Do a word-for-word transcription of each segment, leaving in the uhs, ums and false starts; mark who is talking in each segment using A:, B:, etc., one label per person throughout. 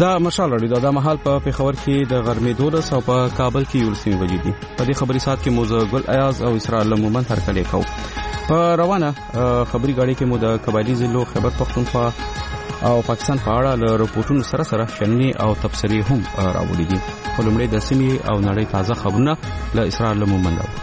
A: دا مشال لري دا د محل په پیښور کې د غرمې دولس او په کابل کې یولسمې بجې دي. په دې خبري سات کې موزه ګل ایاز او اسرار لمومن هرکلی کو. په روانه خبري غاړي کې مو د قبایلی ضلعو خیبر پختونخوا او پاکستان په اړه له رپورټونو سره سره شننې او تبصرې هم راوړي دي. په لومړي د سیمې او نړۍ تازه خبرونه له اسرار لمومن راوړي.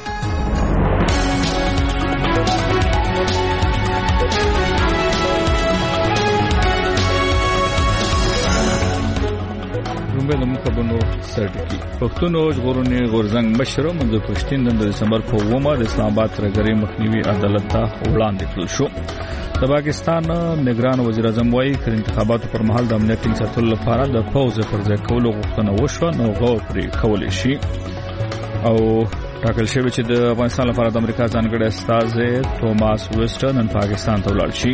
B: د مخبرونو سرټکی پښتونو ژغورنې غورزنګ مشر منظور پښتين د دسمبر په اومه د اسلام آباد ترګری مخنیوي عدالت ته وړاندې کړل شو. د پاکستان نگران وزیر اعظم وايي چې انتخاباتو پر مهال د امنیت ټینګ ساتلو لپاره د پوز پر ځای کولو غوښتنه وشوه نو غو پرې کول شي او ټاکل شوی چې د افغانستان لپاره د امریکا ځانګړی استازی توماس ویسټر نن پاکستان ته ولاړ شي.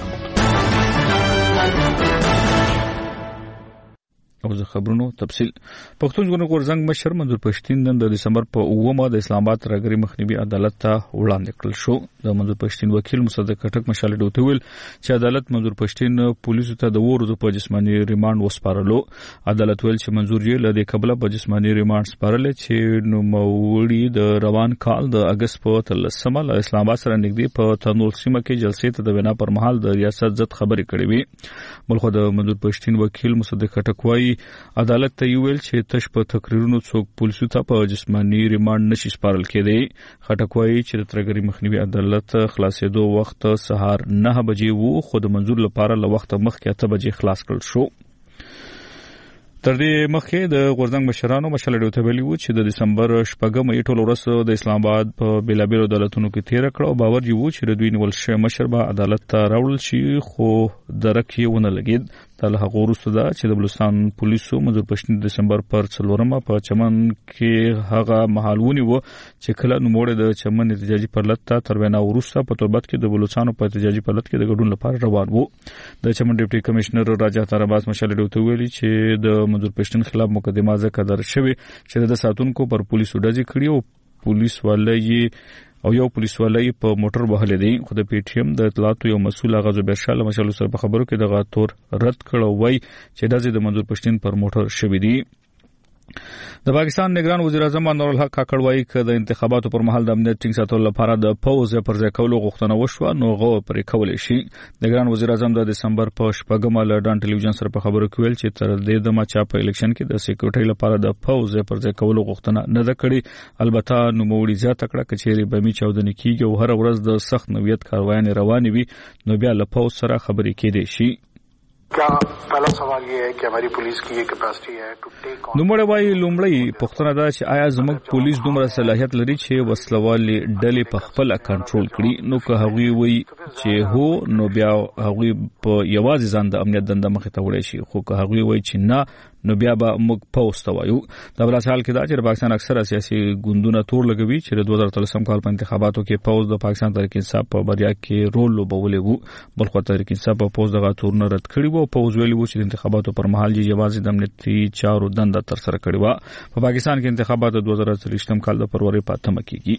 B: او زه خبرونو تفصیل پښتون ژغورنې غورزنګ مشر منظور پښتين نن د دسمبر په اومه د اسلام آباد ترګری مخنیوي عدالت ته وړاندې کړل شو. د منظور پښتين وکیل مصدق کټک مشال ډوته ویل چې عدالت منظور پښتين پولیسو ته د ورځو په جسماني ریماند وسپارلو. عدالت ویل چې منظور یې له دې قبله په جسماني ریماند سپارل چې نو موړي د روان کال د اگست په تلسمه له اسلام آباد سره نږدې په تنور سیمه کې جلسې ته د وینا پر مهال د ریاست ضد خبرې کړې وي. بلخو د منظور پښتين وکیل مصدق کټک وايي عدالت ته ویل چې تش په تقریرونو څوک پولیسو ته په جسماني ریماند نشي سپارل کېدی. خټک وايي چې د ترګری مخنیوي عدالت خلاصېدو وخت سهار نه بجې وو خو د منظور لپاره له وخت مخکې اته بجې خلاص کړل شو. تر دې مخکې د غورزنګ مشرانو مشال ډوته ویلي وو چې د دسمبر شپږم ټول ورځ د اسلام آباد په بیلابیلو عدالتونو کې تیر کړ او باور یې وو چې د دوی نیول شوی مشر به عدالت ته راوړل شي خو درک یې ونه لګید. د هغه وروسته دا چې د بلوچستان پولیسو منظور پښتين د دسمبر پر څلورمه په چمن کې هغه محالونی وو چې کله نوموړی د چمن احتجاجي پرلط ته تر وینا وروسته په تربت کې د بلوچستان په احتجاجي پرلط کې د ګډون لپاره روان وو. د چمن ډیپټي کمشنر راجا تراباس مشال ډوته ویلي چې د منظور پښتين خلاف مقدمه ځکه درج شوې چې د ساتونکو پر پولیسو ډزې کړې او پولیس والي او یو پولیس والی په موټر وهل دي. خو د پی ټی ایم د اطلاعاتو یو مسؤل هغه زبیر شاه مشال سره په خبرو کې دغه تور رد کړو وای چې داسې د منظور پښتين پر موټر شوې دي. د پاکستان نگران وزیر اعظم انور الحق کاکړ وايي چې د انتخاباتو پر مهال د امنیت ټینګ ساتلو لپاره د پوز پر ځای کولو غوښتنه وشوه نو غو پرې کول شي. نگران وزیر اعظم د دسمبر په شپږمه له ډان ټلویزیون سره په خبرو کې ویل چې تر دې د ماچا په الیکشن کې د سکیورټي لپاره د پوز پر ځای کولو غوښتنه نه ده کړې. البته نو موړي زیاته کړه چې چیرې بمي چاودنې کیږي او هر ورځ د سخت نویت کاروایي روانې وي نو بیا له پوز سره خبرې کېدې شي.
C: क्या पहला सवाल ये है कि हमारी पुलिस की ये कैपेसिटी है to take on.
B: نوموړی وايي لومړی پوښتنه ده چې آیا زموږ پولیس دومره صلاحیت لري چې وسلوالې ډلې په خپل کنټرول کړي. نو که هغوی وایي چې هو نو بیا هغوی په یوازې ځان د امنیت دنده مخې ته وړي شي خو که هغوی وایي چې نه نو بیا به موږ پوسټ وایو. دا بل حال کې دا چې پاکستان اکثره سیاسي ګوندونه تور لګوي چې د دوه زره اتلسم کال په انتخاباتو کې پوز د پاکستان تحریک انصاف په بریا کې رول لوبولی وو. بلخو تحریک انصاف په پوز دغه تورونه رد کړی وو. پوز ویلي وو چې د انتخاباتو پر مهال یې یوازې د امنیتي چارو دنده تر سره کړې وه. په پاکستان کې انتخابات د دوه زره څلوېښتم کال د فروری په اتمه کېږي.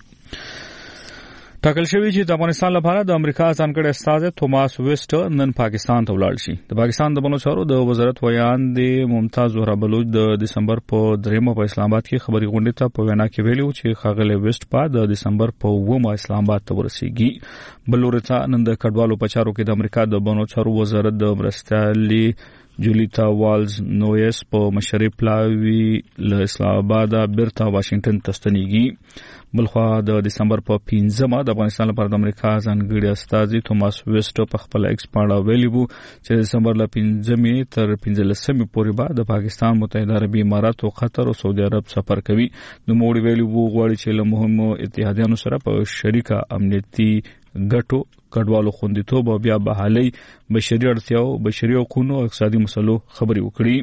B: ټاکل شوی چې د افغانستان لپاره د امریکا ځانګړی استازی توماس ویسټر نن پاکستان ته ولاړ شي. د پاکستان د بنو چارو د وزارت ویان دی ممتاز زهرا بلوچ د دسمبر په دریمه په اسلام آباد کې خبري غونډې ته په وینا کې ویلي چې ښاغلی ویسټ په د دسمبر په اومه اسلام آباد ته ورسیږي. بلورتا نن د کډوالو په چارو کې د امریکا د بنو چارو وزارت د مرستیالي جولیتا والز نویس په مشرۍ پلاوی له اسلام آباد بیرته واشنگټن ته ستنېږي. بلخوا د دسمبر په پنځمه د افغانستان لپاره د امریکا ځانګړي استازي توماس ویسټر په خپل ایکس پاڼه ویلي وو چې د دسمبر له پنځمې تر پنځلسمې پورې به د پاکستان متحده عربي امارات او قطر او سعودي عرب سفر کوي. نو موږ ویلي وو غواړي چې له مهمو اتحادیانو سره په شریکه امنیتي ګټو کډوالو خوندیتوب او بیا بحالي بشري اړتیاو بشري حقوقو او اقتصادي مسلو خبري وکړي.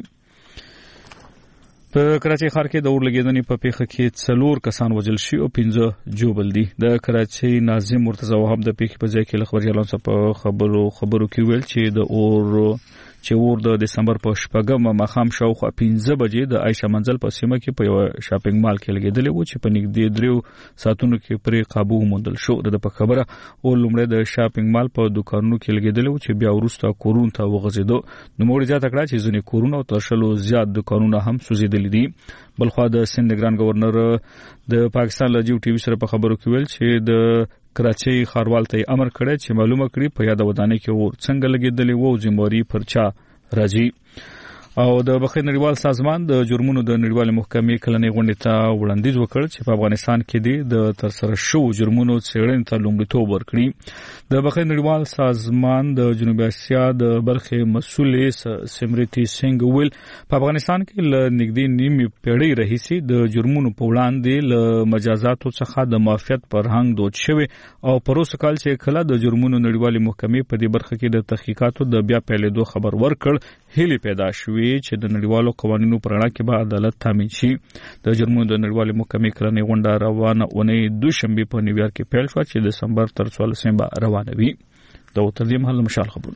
B: په کراچۍ ښار کې د اور لګیدنې په پیښه کې څلور کسان وژل شوي او پنځه جوبل دي. د کراچۍ ناظم مرتضی وهاب د پیښې په ځای کې له خبریالانو سره په خبرو خبرو کې ویل چې د اور چې ور د دسمبر په شپږم مخام شاوخوا پنځه بجې د عائشہ منزل په سیمه کې په یو شاپینګ مال کې لګیدل و چې په نږدې دریو ساتونو کې پرې قابو موندل شو. د په خبره او لومړی د شاپینګ مال په دکانونو کې لګیدل و چې بیا وروسته کورون ته وغځیدو. نو موږ زیاته کړه چې ځینې کورونه او تر شلو زیات دکانونه هم سوځېدلي دي. بلخوا د سند ګران گورنر د پاکستان له جیو ټي وي سره په خبرو کې ویل چې د کراچۍ ښاروال ته امر کړی چې معلومه کړي په یاد ودانۍ کې اور څنګه لګیدلی و او ذمہواري پر چا راځي. او د بخیر نړیوال سازمان د جرمونو د نړیوال محکمې کلنۍ غونډې ته وړاندیز وکړ چې په افغانستان کې د ترسره شوو جرمونو څېړنې ته لومړیتوب ورکړي. د بخیر نړیوال سازمان د جنوبي اسیا د برخې مسؤلې سمریتی سنگ ویل په افغانستان کې له نږدې نیمې پیړۍ راهیسې د جرمونو په وړاندې له مجازاتو څخه د معافیت فرهنګ دود شوی او پروسه کال چې کله د جرمونو نړیوال محکمې په دې برخه کې د تحقیقاتو د بیا پیلېدو خبر ورکړ هیله پیدا شوې چې د نړیوالو قوانینو پر اړه کې به عدالت تامین شي. د جرمونو د نړیوال محکمې کلنۍ غونډه روانه اونۍ دوشنبه په نیویارک کې پیل شو چې د دسمبر تر څوارلسمې به روانه وي. د تر دې مهال مشال خبرونه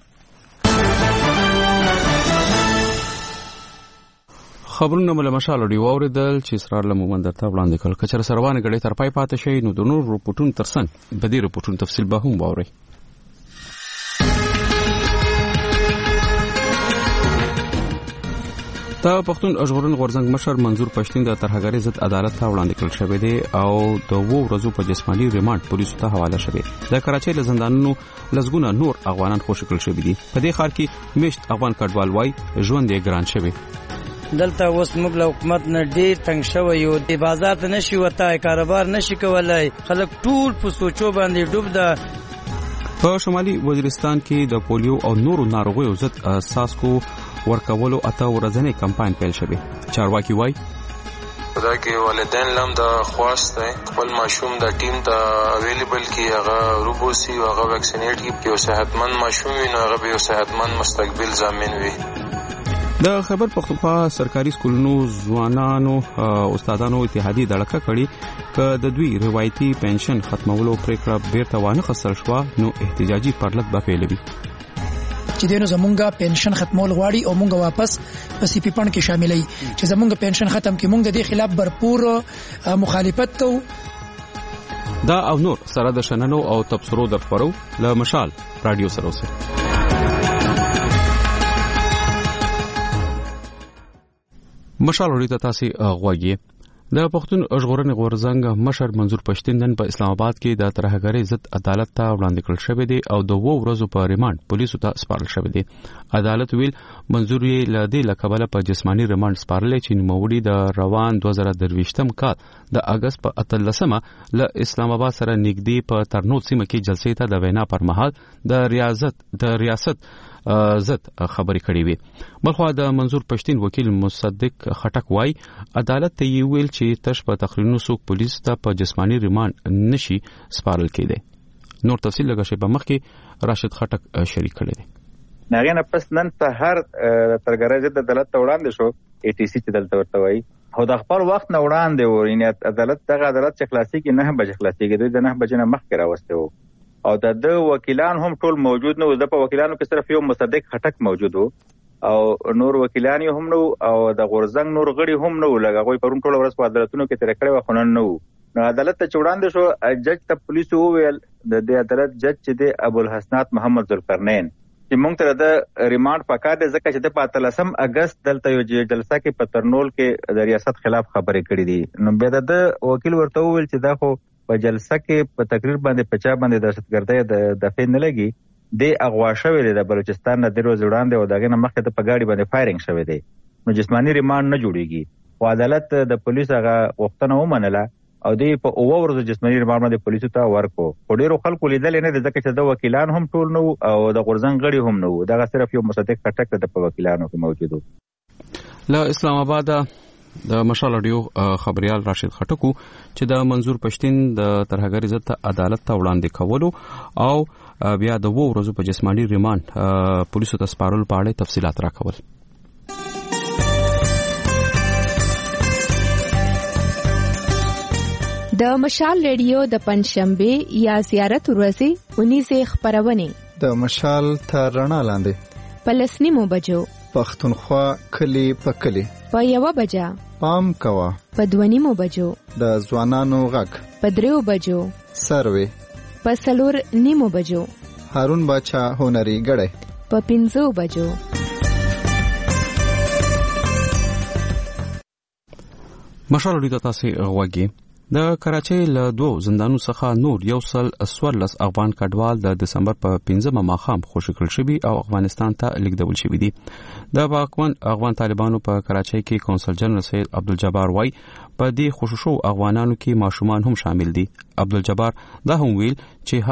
A: خبرونه مله مشال دی اوریدل چې اسرار لمومن درته وړاندې کړل. کچره سروانه غړي تر پای پاتې شي نو د نور رپورټونو ترڅنګ په دې رپورټونو تفصیل به هم واوري. د پښتون ژغورنې غورځنګ مشر منظور پښتین د ترهګرۍ ضد عدالت ته وړاندې کړل شوی دی او د وو ورځو په جسماني ریماند پولیسو ته حواله شوی. د کراچۍ له زندانونو لزګونه نور افغانان خوشی کړل شوی دي. په دې ښار کې میشت افغان کډوال وای ژوند یې ګران شوی.
D: دلته اوس موږ له حکومت نه ډیر تنګ شوی یو. د بازار ته نشي وتای، کاروبار نشي کولای، خلک ټول په سوچو باندې ډوب ده.
A: په شمالي وزیرستان کې د پولیو او نورو ناروغیو ضد اساس کو ورکولو اته ورځنی کمپاین پیل شوی. چارواکي وای
E: دا کې والدین لم د خواست خپل ماشوم د ټیم ته اویلیبل کی هغه روبوسی او هغه ویکسینیټ کی په صحتمند ماشوم وي نو هغه به صحتمند مستقبل ضامن وي.
A: د خبر پختونخوا سرکاري سکولونو ځوانانو استادانو اتحادیه دړکه کړي ک د دوی روایتي پنشن ختمولو پریکړه بیرته وانه خسر شو نو احتجاجي پرلط به پیلوي.
F: چې دینو زمونږه پنشن ختمول غواړي او مونږه واپس په سی پی پن کې شاملای چې زمونږه پنشن ختم کې مونږ د دې خلاف برپور مخالفت کوو.
A: دا او نور سره د شننو او تبصرو در خبرو له مشال رادیو سره اوسه. مشال وړي تاسو غواګي. د پښتون ژغورنې غورځنګ مشر منظور پښتین نن په اسلام آباد کې د ترهګرۍ ضد عدالت ته وړاندې کړل شوی دی او د وو ورځو په ریماند پولیسو ته سپارل شوی دی. عدالت ویل منظور یې له دې لکبله په جسماني ریماند سپارل چې نوموړي د روان دوه زره درویشتم کال د اگست په اتلسمه له اسلام آباد سره نږدې په ترنوت سیمه کې جلسې ته د وینا پر مهال د ریاست د ریاست زد خبرې کړې وي. بلخوا د منظور پښتین وکیل مصدق خټک وای عدالت ته یې ویل چې تش په تخرینو سوق پولیس ته په جسماني ریماند نشي سپارل کېده. نور تفصیل لږه شی په مخ کې راشد خټک شریک کړی دی.
G: ناغه نه پس نن په هر ترګرای ضد عدالت ته وړاندې شو ای ټی سی چې دلته ورته وای هو د خپل وخت نه وړاندې و یعنی عدالت دغه عدالت چې خلاصي کې نه بج خلاصي کې د نه بج نه مخ کې راوسته وو او د د وکیلان هم ټول موجود نو د په وکیلانو کې صرف یو مصدق خټک موجود وو او نور وکیلان هم نو او د غورځنګ نور غړي هم نو لګوي پرون ټول ورځ په عدالتونو کې تر کړه وخنن نو نو عدالت ته چوڑاند شو. جج ته پولیس وویل د دې عدالت جج چې د ابو الحسنات محمد ذوالقرنین چې مونږ ته د ریماند پکا د ځکه چې د پاتلسم اگست دلته یو جلسه کې پترنول کې د ریاست خلاف خبرې کړې دي نو بیا د وکیل ورته وویل چې دا خو په جلسه کې په تقریر باندې پچا باندې دهشتګردۍ د دفعې نه لګي د اغوا شوی دی د بلوچستان نه د روز وړاندې او دغه مخکې د پګاړي باندې فایرینګ شوی دی نو جسمانی ریماند نه جوړیږي او عدالت د پولیس هغه وختونه ومنله او دی په اوو ورځو جسمانی ریماند باندې پولیسو ته ورکو. خو ډیرو خلکو لیدل نه ځکه چې د وکیلان هم ټول نو او د غورځنګ غړي هم نو دا صرف یو مصدق خټک د په وکیلانو کې موجود وو.
A: له اسلام آباد د مشال اډیو خبريال راشد خټکو چې د منظور پښتین د ترهګری ضد عدالت ته وړاندې کولو او بیا د وو ورځو په جسمانی ریماند پولیسو ته سپارل په اړه تفصيلات راکول.
H: د مشال ریډیو د پنځشنبه یا زیارت ورځې اونیزه خبرونه
I: د مشال تر رڼا لاندې
H: په لسنیمو بجو،
I: پښتونخوا کلی په کلی،
H: په یوه بجه،
I: پام کوه،
H: په دوهنیمو بجو،
I: د ځوانانو غږ
H: په دریو بجو،
I: سروي
H: په څلور نیمو بجو،
I: هارون باچا هنري ګړی
H: په پنځو بجو.
A: مشال لري تاسو غوږی د کراچۍ له دوه زندانونو څخه نور یو سل اسورلس افغان کډوال د دسمبر په پنځمه ماښام خوشی کړل شوی او افغانستان ته لیږدول شوی دي. د باکمن افغان طالبانو په کراچۍ کې کونسل جنرال سید عبدالجبار وای په دې خوشو افغانانو کې ماشومان هم شامل دي. عبدالجبار دا هم ویل چې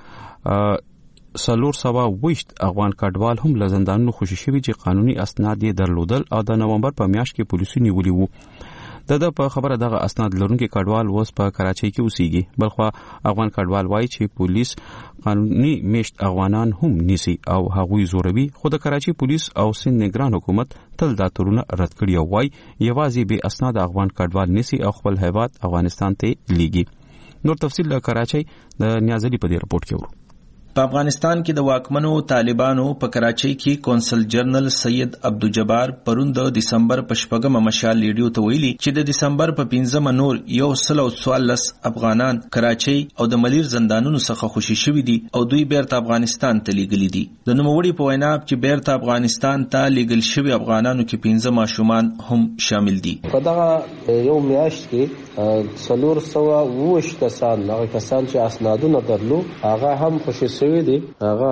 A: هغه سلور سوا وشت افغان کډوال هم له زندانونو خوشی شوی چې قانوني اسناد یې درلودل او د نومبر په میاشت کې پولیسو نیولي وو. د د په خبره دغه اسناد لرونکي کډوال اوس په کراچۍ کې اوسېږي. بلخوا افغان کډوال وایي چې پولیس قانوني میشت افغانان هم نیسي او هغوی زوروي، خو د کراچۍ پولیس او سند نگران حکومت تل دا تورونه رد کړي او وایي یوازې به اسناد افغان کډوال نیسي او خپل هیواد افغانستان ته لیږي. نور تفصیل د کراچۍ د نیازلي په دې رپورت کې ورو.
J: په افغانستان کې د واکمنو طالبانو په کراچۍ کې کونسل جنرال سید عبدالجبار پرون د دسمبر په شپږمه مشال لیډیو ته ویلي چې د دسمبر په پنځمه نور یو سل او څوارلس افغانان کراچۍ او د ملیر زندانونو څخه خوشي شوي دي او دوی بیرته افغانستان ته لیږلي دي. د نوموړي په وینا چې بیرته افغانستان ته لیږل شوي افغانانو کې پنځه ماشومان هم شامل دي.
K: په دغه یو میاشت کې څلور سوه اووه کسان هغه کسان چې اسنادونه درلو هغه هم خوشي شوي دي، هغه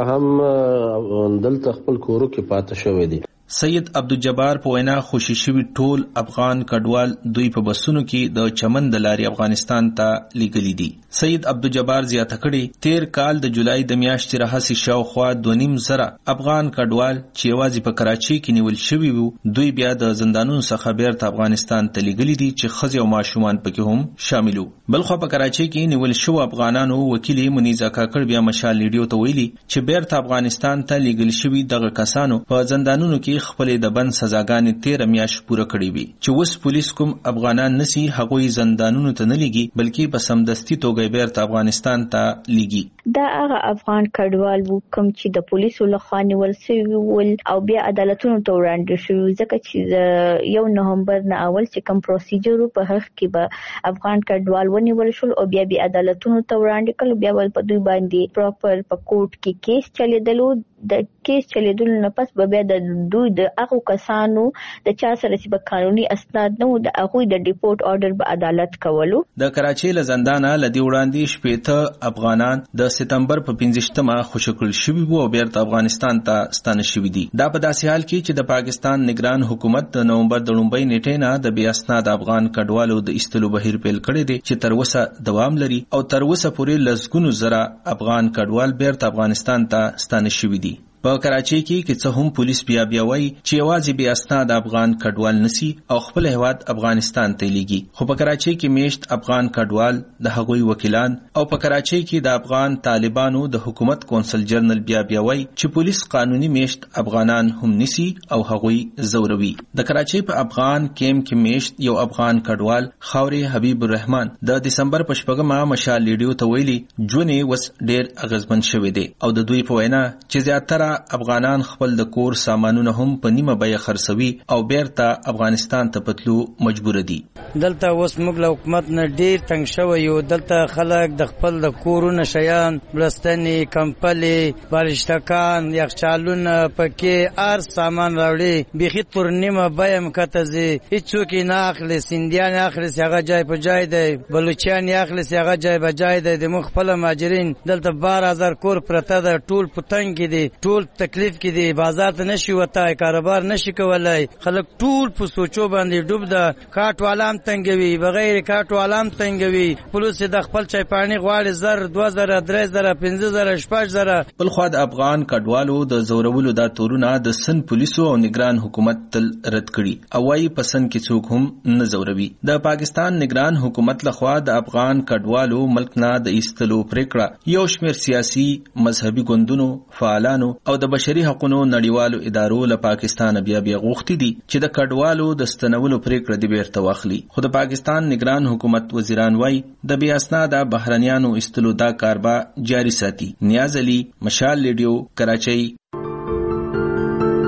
K: هم دلته خپل کورو کې پاتې شوي دي.
J: سید عبدالجبار په وینا خوشي شوي ټول افغان کډوال دوی په بسونو کې د چمن د لارې افغانستان ته لیږلي دي. سید عبدالجبار زیاته کړي تیر کال د جولای د میاشتې راهیسې شاوخوا دوه نیم زره افغان کډوال چې یوازې په کراچۍ کې نیول شوي وو دوی بیا د زندانونو څخه بیرته افغانستان ته لیږلي دي چې ښځې او ماشومان پکې هم شامل وو. بلخوا په کراچۍ کې نیول شوو افغانانو وکیل منیزه کاکړ بیا مشال لیډیو ته ویلي چې بیرته افغانستان ته لیږل شوي دغه کسانو په زندانونو کې خپلې د بند سزاګانې تیره میاشت پوره کړې وي چې اوس پولیس کوم افغانان نسی هغوی زندانونو ته نه لیږي بلکې په سمدستي توګه بیرته افغانستان ته لیږي.
L: دا هغه افغان کډوال وو کوم چې د پولیسو لخوا نیول شوي ول او بیا عدالتونو ته وړاندې شوي، ځکه چې یو نومبر نه اول چې کوم پروسیجر په حق کې به افغان کډوال ونیول شول او بیا بیا عدالتونو ته وړاندې کړل، بیا ول په دوی باندې پراپر په کوټ کې کیس چلیدلو. د کیس چلیدلو نه پس به بیا د دوی د هغو کسانو د چا سره چې به قانوني اسناد نه وو د هغوی د ډیپورټ آرډر به عدالت کولو.
J: د کراچۍ له زندانه له دې وړاندې شپېته افغانان د ستمبر په پنځشتمه خوشي کړل شوي وو او بیرته افغانستان ته ستانه شوي دي. دا په داسې حال کې چې د پاکستان نگران حکومت د نومبر د لومړۍ نیټې نه د بې اسناد افغان کډوالو د ایستلو بهیر پیل کړی دی چې تر اوسه دوام لري او تر اوسه پورې لسګونو زره افغان کډوال بیرته افغانستان ته ستانه شوي دي. په کراچۍ کې کې څه هم پولیس بیا بیا وایي چې یوازې بې اسناد افغان کډوال نسی او خپل هیواد افغانستان ته لیږي، خو په کراچۍ کې میشت افغان کډوال د هغوی وکیلان او په کراچۍ کې د افغان طالبانو د حکومت کونسل جنرال بیا بیا وایي چې پولیس قانوني میشت افغانان هم نسی او هغوی زوروي. د کراچۍ په افغان کیمپ کې میشت یو افغان کډوال خاورې حبیب الرحمن د دسمبر په شپږمه مشال لیډیو ته ویلي ژوند وس ډېر اغیزمن شوی دی او د دوی په وینا چې زیاتره افغانان خپل د کور سامانونه هم په نیمه بیه خرڅوي او بیرته افغانستان ته پتلو مجبور دي.
D: دلته اوس موږ له حکومت نه ډیر تنگ شوی یو. دلته خلک د خپل د کورونو شیان بلستنې کمپلې بالشتکان یخچالونه پکې هر سامان راوړي بیخي پر نیمه بیه مکته ځي، هیڅوک یې نه اخلي. سیندیان اخلي هغه جای په جای دی، بلوچیان اخلي هغه جای په جای دی. د موږ خپل مهاجرین دلته بار هزار کور پرته ده، ټول پتنګ کې دي، ټول تکلیف کې دي، بازار ته نشي وتای، کاروبار نشي کولای. خلک ټول په سوچو باندې ډوب ده. کاټ والام تنګوي، بغیر کاټ والام تنګوي. پولیس د خپل چای پانی غواړي زر دوه زره درې زره پنځه زره شپږ زره.
J: بل خو د افغان کډوالو د زورولو د تورونه د سن پولیسو او نگران حکومت تل رد کړي او وايي پسند کې څوک هم نه زوروي. د پاکستان نگران حکومت لخوا د افغان کډوالو ملک نه د ایستلو پریکړه یو شمېر سیاسي مذهبي ګوندونو فعالانو او د بشري حقوقو نړیوالو ادارو له پاکستان بیا بیا غوښتي دي چې د کډوالو د ستنولو پریکړه دی بیرته واخلي. خو د پاکستان نگران حکومت وزیران وایي د بې اسناده بهرنیانو ایستلو دا کار به جاري ساتي. نیاز علي، مشال لیډیو، کراچۍ.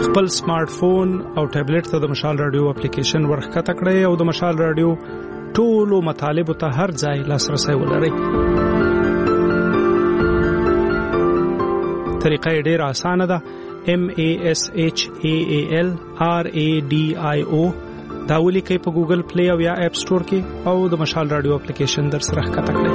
M: خپل سمارټ فون او ټابلیټ ته د مشال رادیو اپلیکیشن ورښکته کړئ او د مشال رادیو ټولو مطالبو ته هر ځای لاسرسی ولرئ. طریقه یې ډېره اسانه ده. M A S H A A L R A D I O دا ولیکئ په ګوګل پلی او یا اپ سٹور کې او د مشال رادیو اپلیکیشن در سره ښکته کړئ.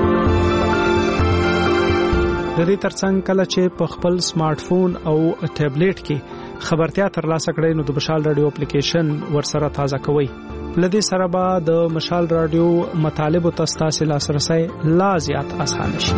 M: د دې ترڅنګ کله چې په خپل سمارټ فون او ټابلیټ کې خبرتیا ترلاسه کړئ نو د مشال رادیو اپلیکیشن ورسره تازه کوئ. لدې سره به د مشال رادیو مطالبو ته ستاسو لاسرسی لا زیات اسانه شي.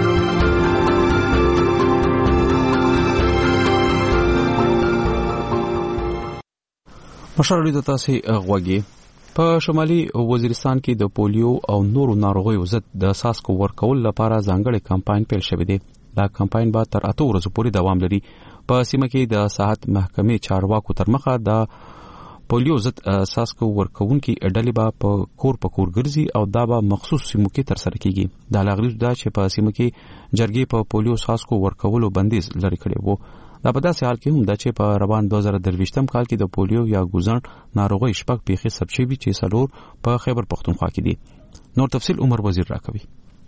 A: مشال رادیو د تاسو غوږی په شمالي وزیرستان کې د پولیو او نورو ناروغیو ضد د ساسکو ورکول لپاره ځانګړی کمپاین پیل شوی دی. دا کمپاین به تر اته ورځې پورې دوام لري. په سیمه کې د صحت محکمې چارواکو تر مخه د پولیو ضد ساسکو ورکوونکي ډلې به په کور په کور ګرځي او دا به مخصوص سیمو کې تر سره کیږي. دا لاغریز دا چې په سیمه کې جرګې په پولیو ساسکو ورکولو بندیز لري کړی وو. دا په داسې حال کې هم دا چې په روان دوه زره درویشتم کال کې د پولیو یا ګوزن ناروغي شپږ پیښې ثبت شوي چې څلور په خیبر پختونخوا کې دي. نور تفصیل عمر وزیر راکوي.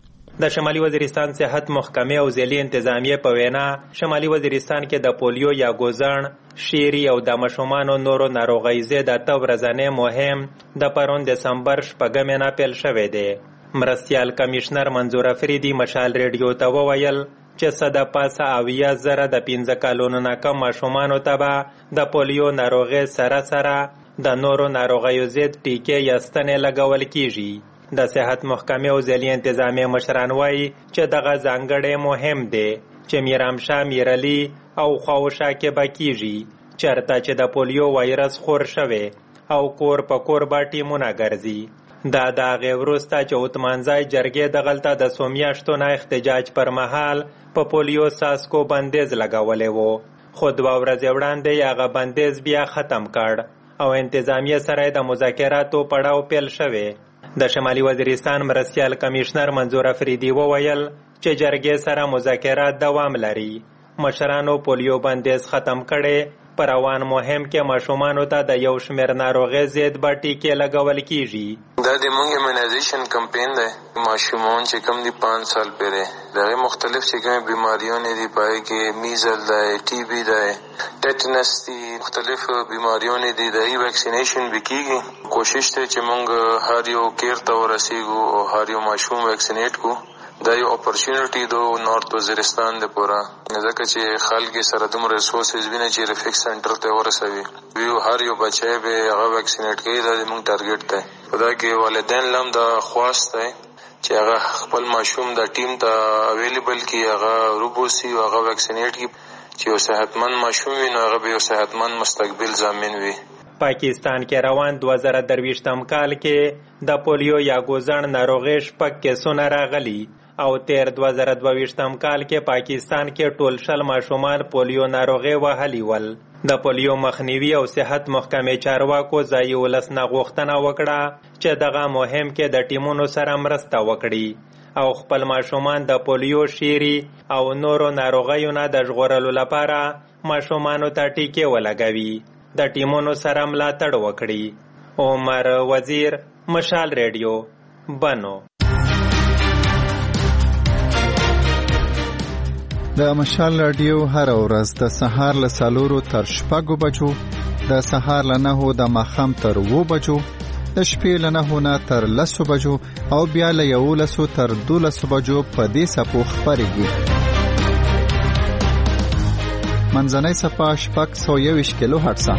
N: د شمالي وزیرستان صحت محکمې او ځلي انتظامیه په وینا شمالي وزیرستان کې د پولیو یا ګوزن شيري او د ماشومانو نورو ناروغۍ ضد د ورځنی مهم د پرون دسمبر شپږمې نه پیل شوې ده. مرستیال کمشنر منظور افریدي مشال ریډیو ته وویل چې صد پاسه اویا زره د پنځه کالونو نه کم ماشومانو ته به د پولیو ناروغۍ سره سره د نورو ناروغیو ضد ټیکې یا ستنې لګول کیږي. د صحت محکمې او ځلي انتظامیه مشران وایي چې دغه ځانګړی مهم دی چې میرامشاه میرعلي او خواوشا کې به کیږي چېرته چې د پولیو وایرس خور شوی او کور په کور به ټیمونه ګرځي. دا د هغې وروسته چې عثمانزی جرګې دغلته د څو میاشتو نه احتجاج پر مهال په پولیو ساسکو بندیز لګولی و، خو دوه ورځې وړاندې هغه بندیز بیا ختم کړ او انتظامیه سره د مذاکراتو پړاو پیل شوی. د شمالي وزیرستان مرستیال کمشنر منظور افریدي وویل چې جرګې سره مذاکرات دوام لري. مشرانو پولیو بندیز ختم کړي. پر روان مهم کې ماشومانو ته د یو شمېر ناروغۍ ضد به ټیکې لګول کیږي.
E: دا د موږ ایمونایزیشن کمپین دی. ماشومان چې کم دي پانچ سال پورې دغه مختلف چې کومې بیماریونه دي پای کې میزل دی، ټي بي دی، ټیټنس دی، مختلف بیماریونه دي د ویکسینیشن وکیږي. کوشش ته چې موږ هر یو کیر ته ورسیږو او هر یو ماشوم ویکسینیټ کو. دا یو اپورچونټی دو نارت وزیرستان د پورا ځکه چې خلک سره دومره ریسورسز ویني چې ریفیکس سنټر ته ورسوي ویو هر یو بچی به هغه ویکسینیټ کوي. دا زموږ ټارګټ دی. په دا کې والدین لم دا خواست دی چې هغه خپل ماشوم د ټیم ته اویلیبل کی هغه روبوسی او هغه ویکسینیټ کی چې یو صحتمند ماشوم وي نو هغه به یو صحتمند مستقبل ضامن وي.
N: پاکستان کې روان دوه زره درویشتم کال کې د پولیو یا ګوزن ناروغۍ شپږ کیسونه راغلي او تیر دوه زره دوهویشتم کال کې پاکستان کې ټول شل ماشومان پولیو ناروغۍ وهلي ول. د پولیو مخنیوي او صحت محکمې چارواکو ځایي ولس نه غوښتنه وکړه چې دغه مهم کې د ټیمونو سره مرسته وکړي او خپل ماشومان د پولیو شيري او نورو ناروغیو نه د ژغورلو لپاره ماشومانو ته ټیکې ولګوي. د ټیمونو سره ملاتړ وکړي. عمر وزیر، مشال ریډیو، بنو.
I: د مشال رادیو هر ورځ د سهار له څلورو تر شپږو بجو، د سهار له نهو د ماښام تر اوو بجو، د شپې له نهو نه تر لسو بجو او بیا له یولسو تر دولسو بجو په دې څپو خپرېږي. منځنۍ څپه شپږ سوه یوویشت کیلو هرټزه.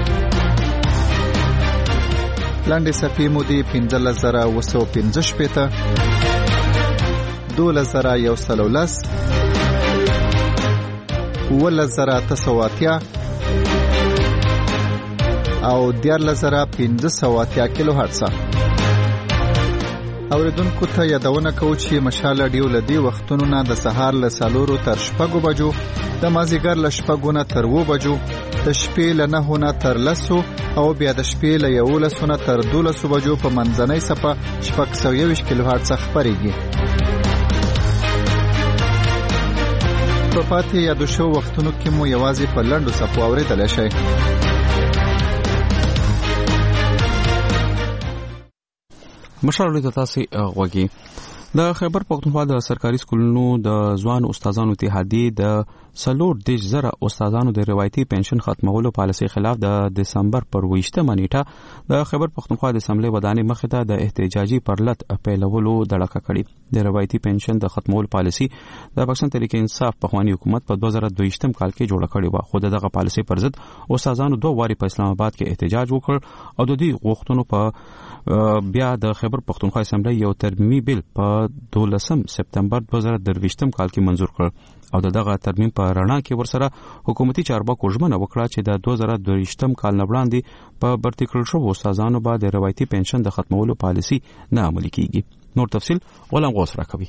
I: لنډې څپې مودې پنځلس زره اوه سوه پنځه شپېته، دولس زره یو سل او لس، اوولس زره اته سوه اتیا او دیارلس زره پنځه سوه اتیا کیلو هرټزه. اوریدونکو ته یادونه کوو چې مشال رادیو له دې وختونو نه د سهار له څلورو تر شپږو بجو، د مازدیګر له شپږو نه تر اوو بجو، د شپې له نهو نه تر لسو او بیا د شپې له یولسو نه تر دولسو بجو په منځنۍ څپه شپږ سوه یوویشت کیلو هرټزه خپرېږي. په پاتې یادو شوو وختونو کې مو یوازې په لنډو څپو اورېدلی شئ.
A: مشر له تاسو غوږی د خیبر پختونخوا د سرکاري سکولونو د ځوان استادانو اتحادیه د سلور دیش زره استادانو د روایتي پنشن ختمولو پالیسي خلاف د دسمبر پر ویشتمه نیټه د خیبر پختونخوا د اسمبلی ودانې مخې ته د احتجاجي پرلط پیلولو دړه کړې د روایتي پنشن د ختمولو پالیسي د پاکستان تحریک انصاف پخوانی حکومت په دوه زره دویشتم کال کې جوړه کړې و، خو دغه پالیسي پر ضد استادانو دوه واري په اسلام آباد کې احتجاج وکړ او د دې غوښتنو په بیا د خیبر پختونخوا اسمبلی یو ترمیمي بیل په دولسم سپتمبر دوه زره درویشتم کال کې منزور کړ او دغه ترمیم په رڼا کې ورسره حکومتي چارواکو ژمنه وکړه چې د دوه زره دویشتم کال نه وړاندې په برتي کړل شوو استادانو باندې روایتي پنشن د ختمولو پالیسي نه عملي کیږي. نور تفصیل غلام غوث راکوي.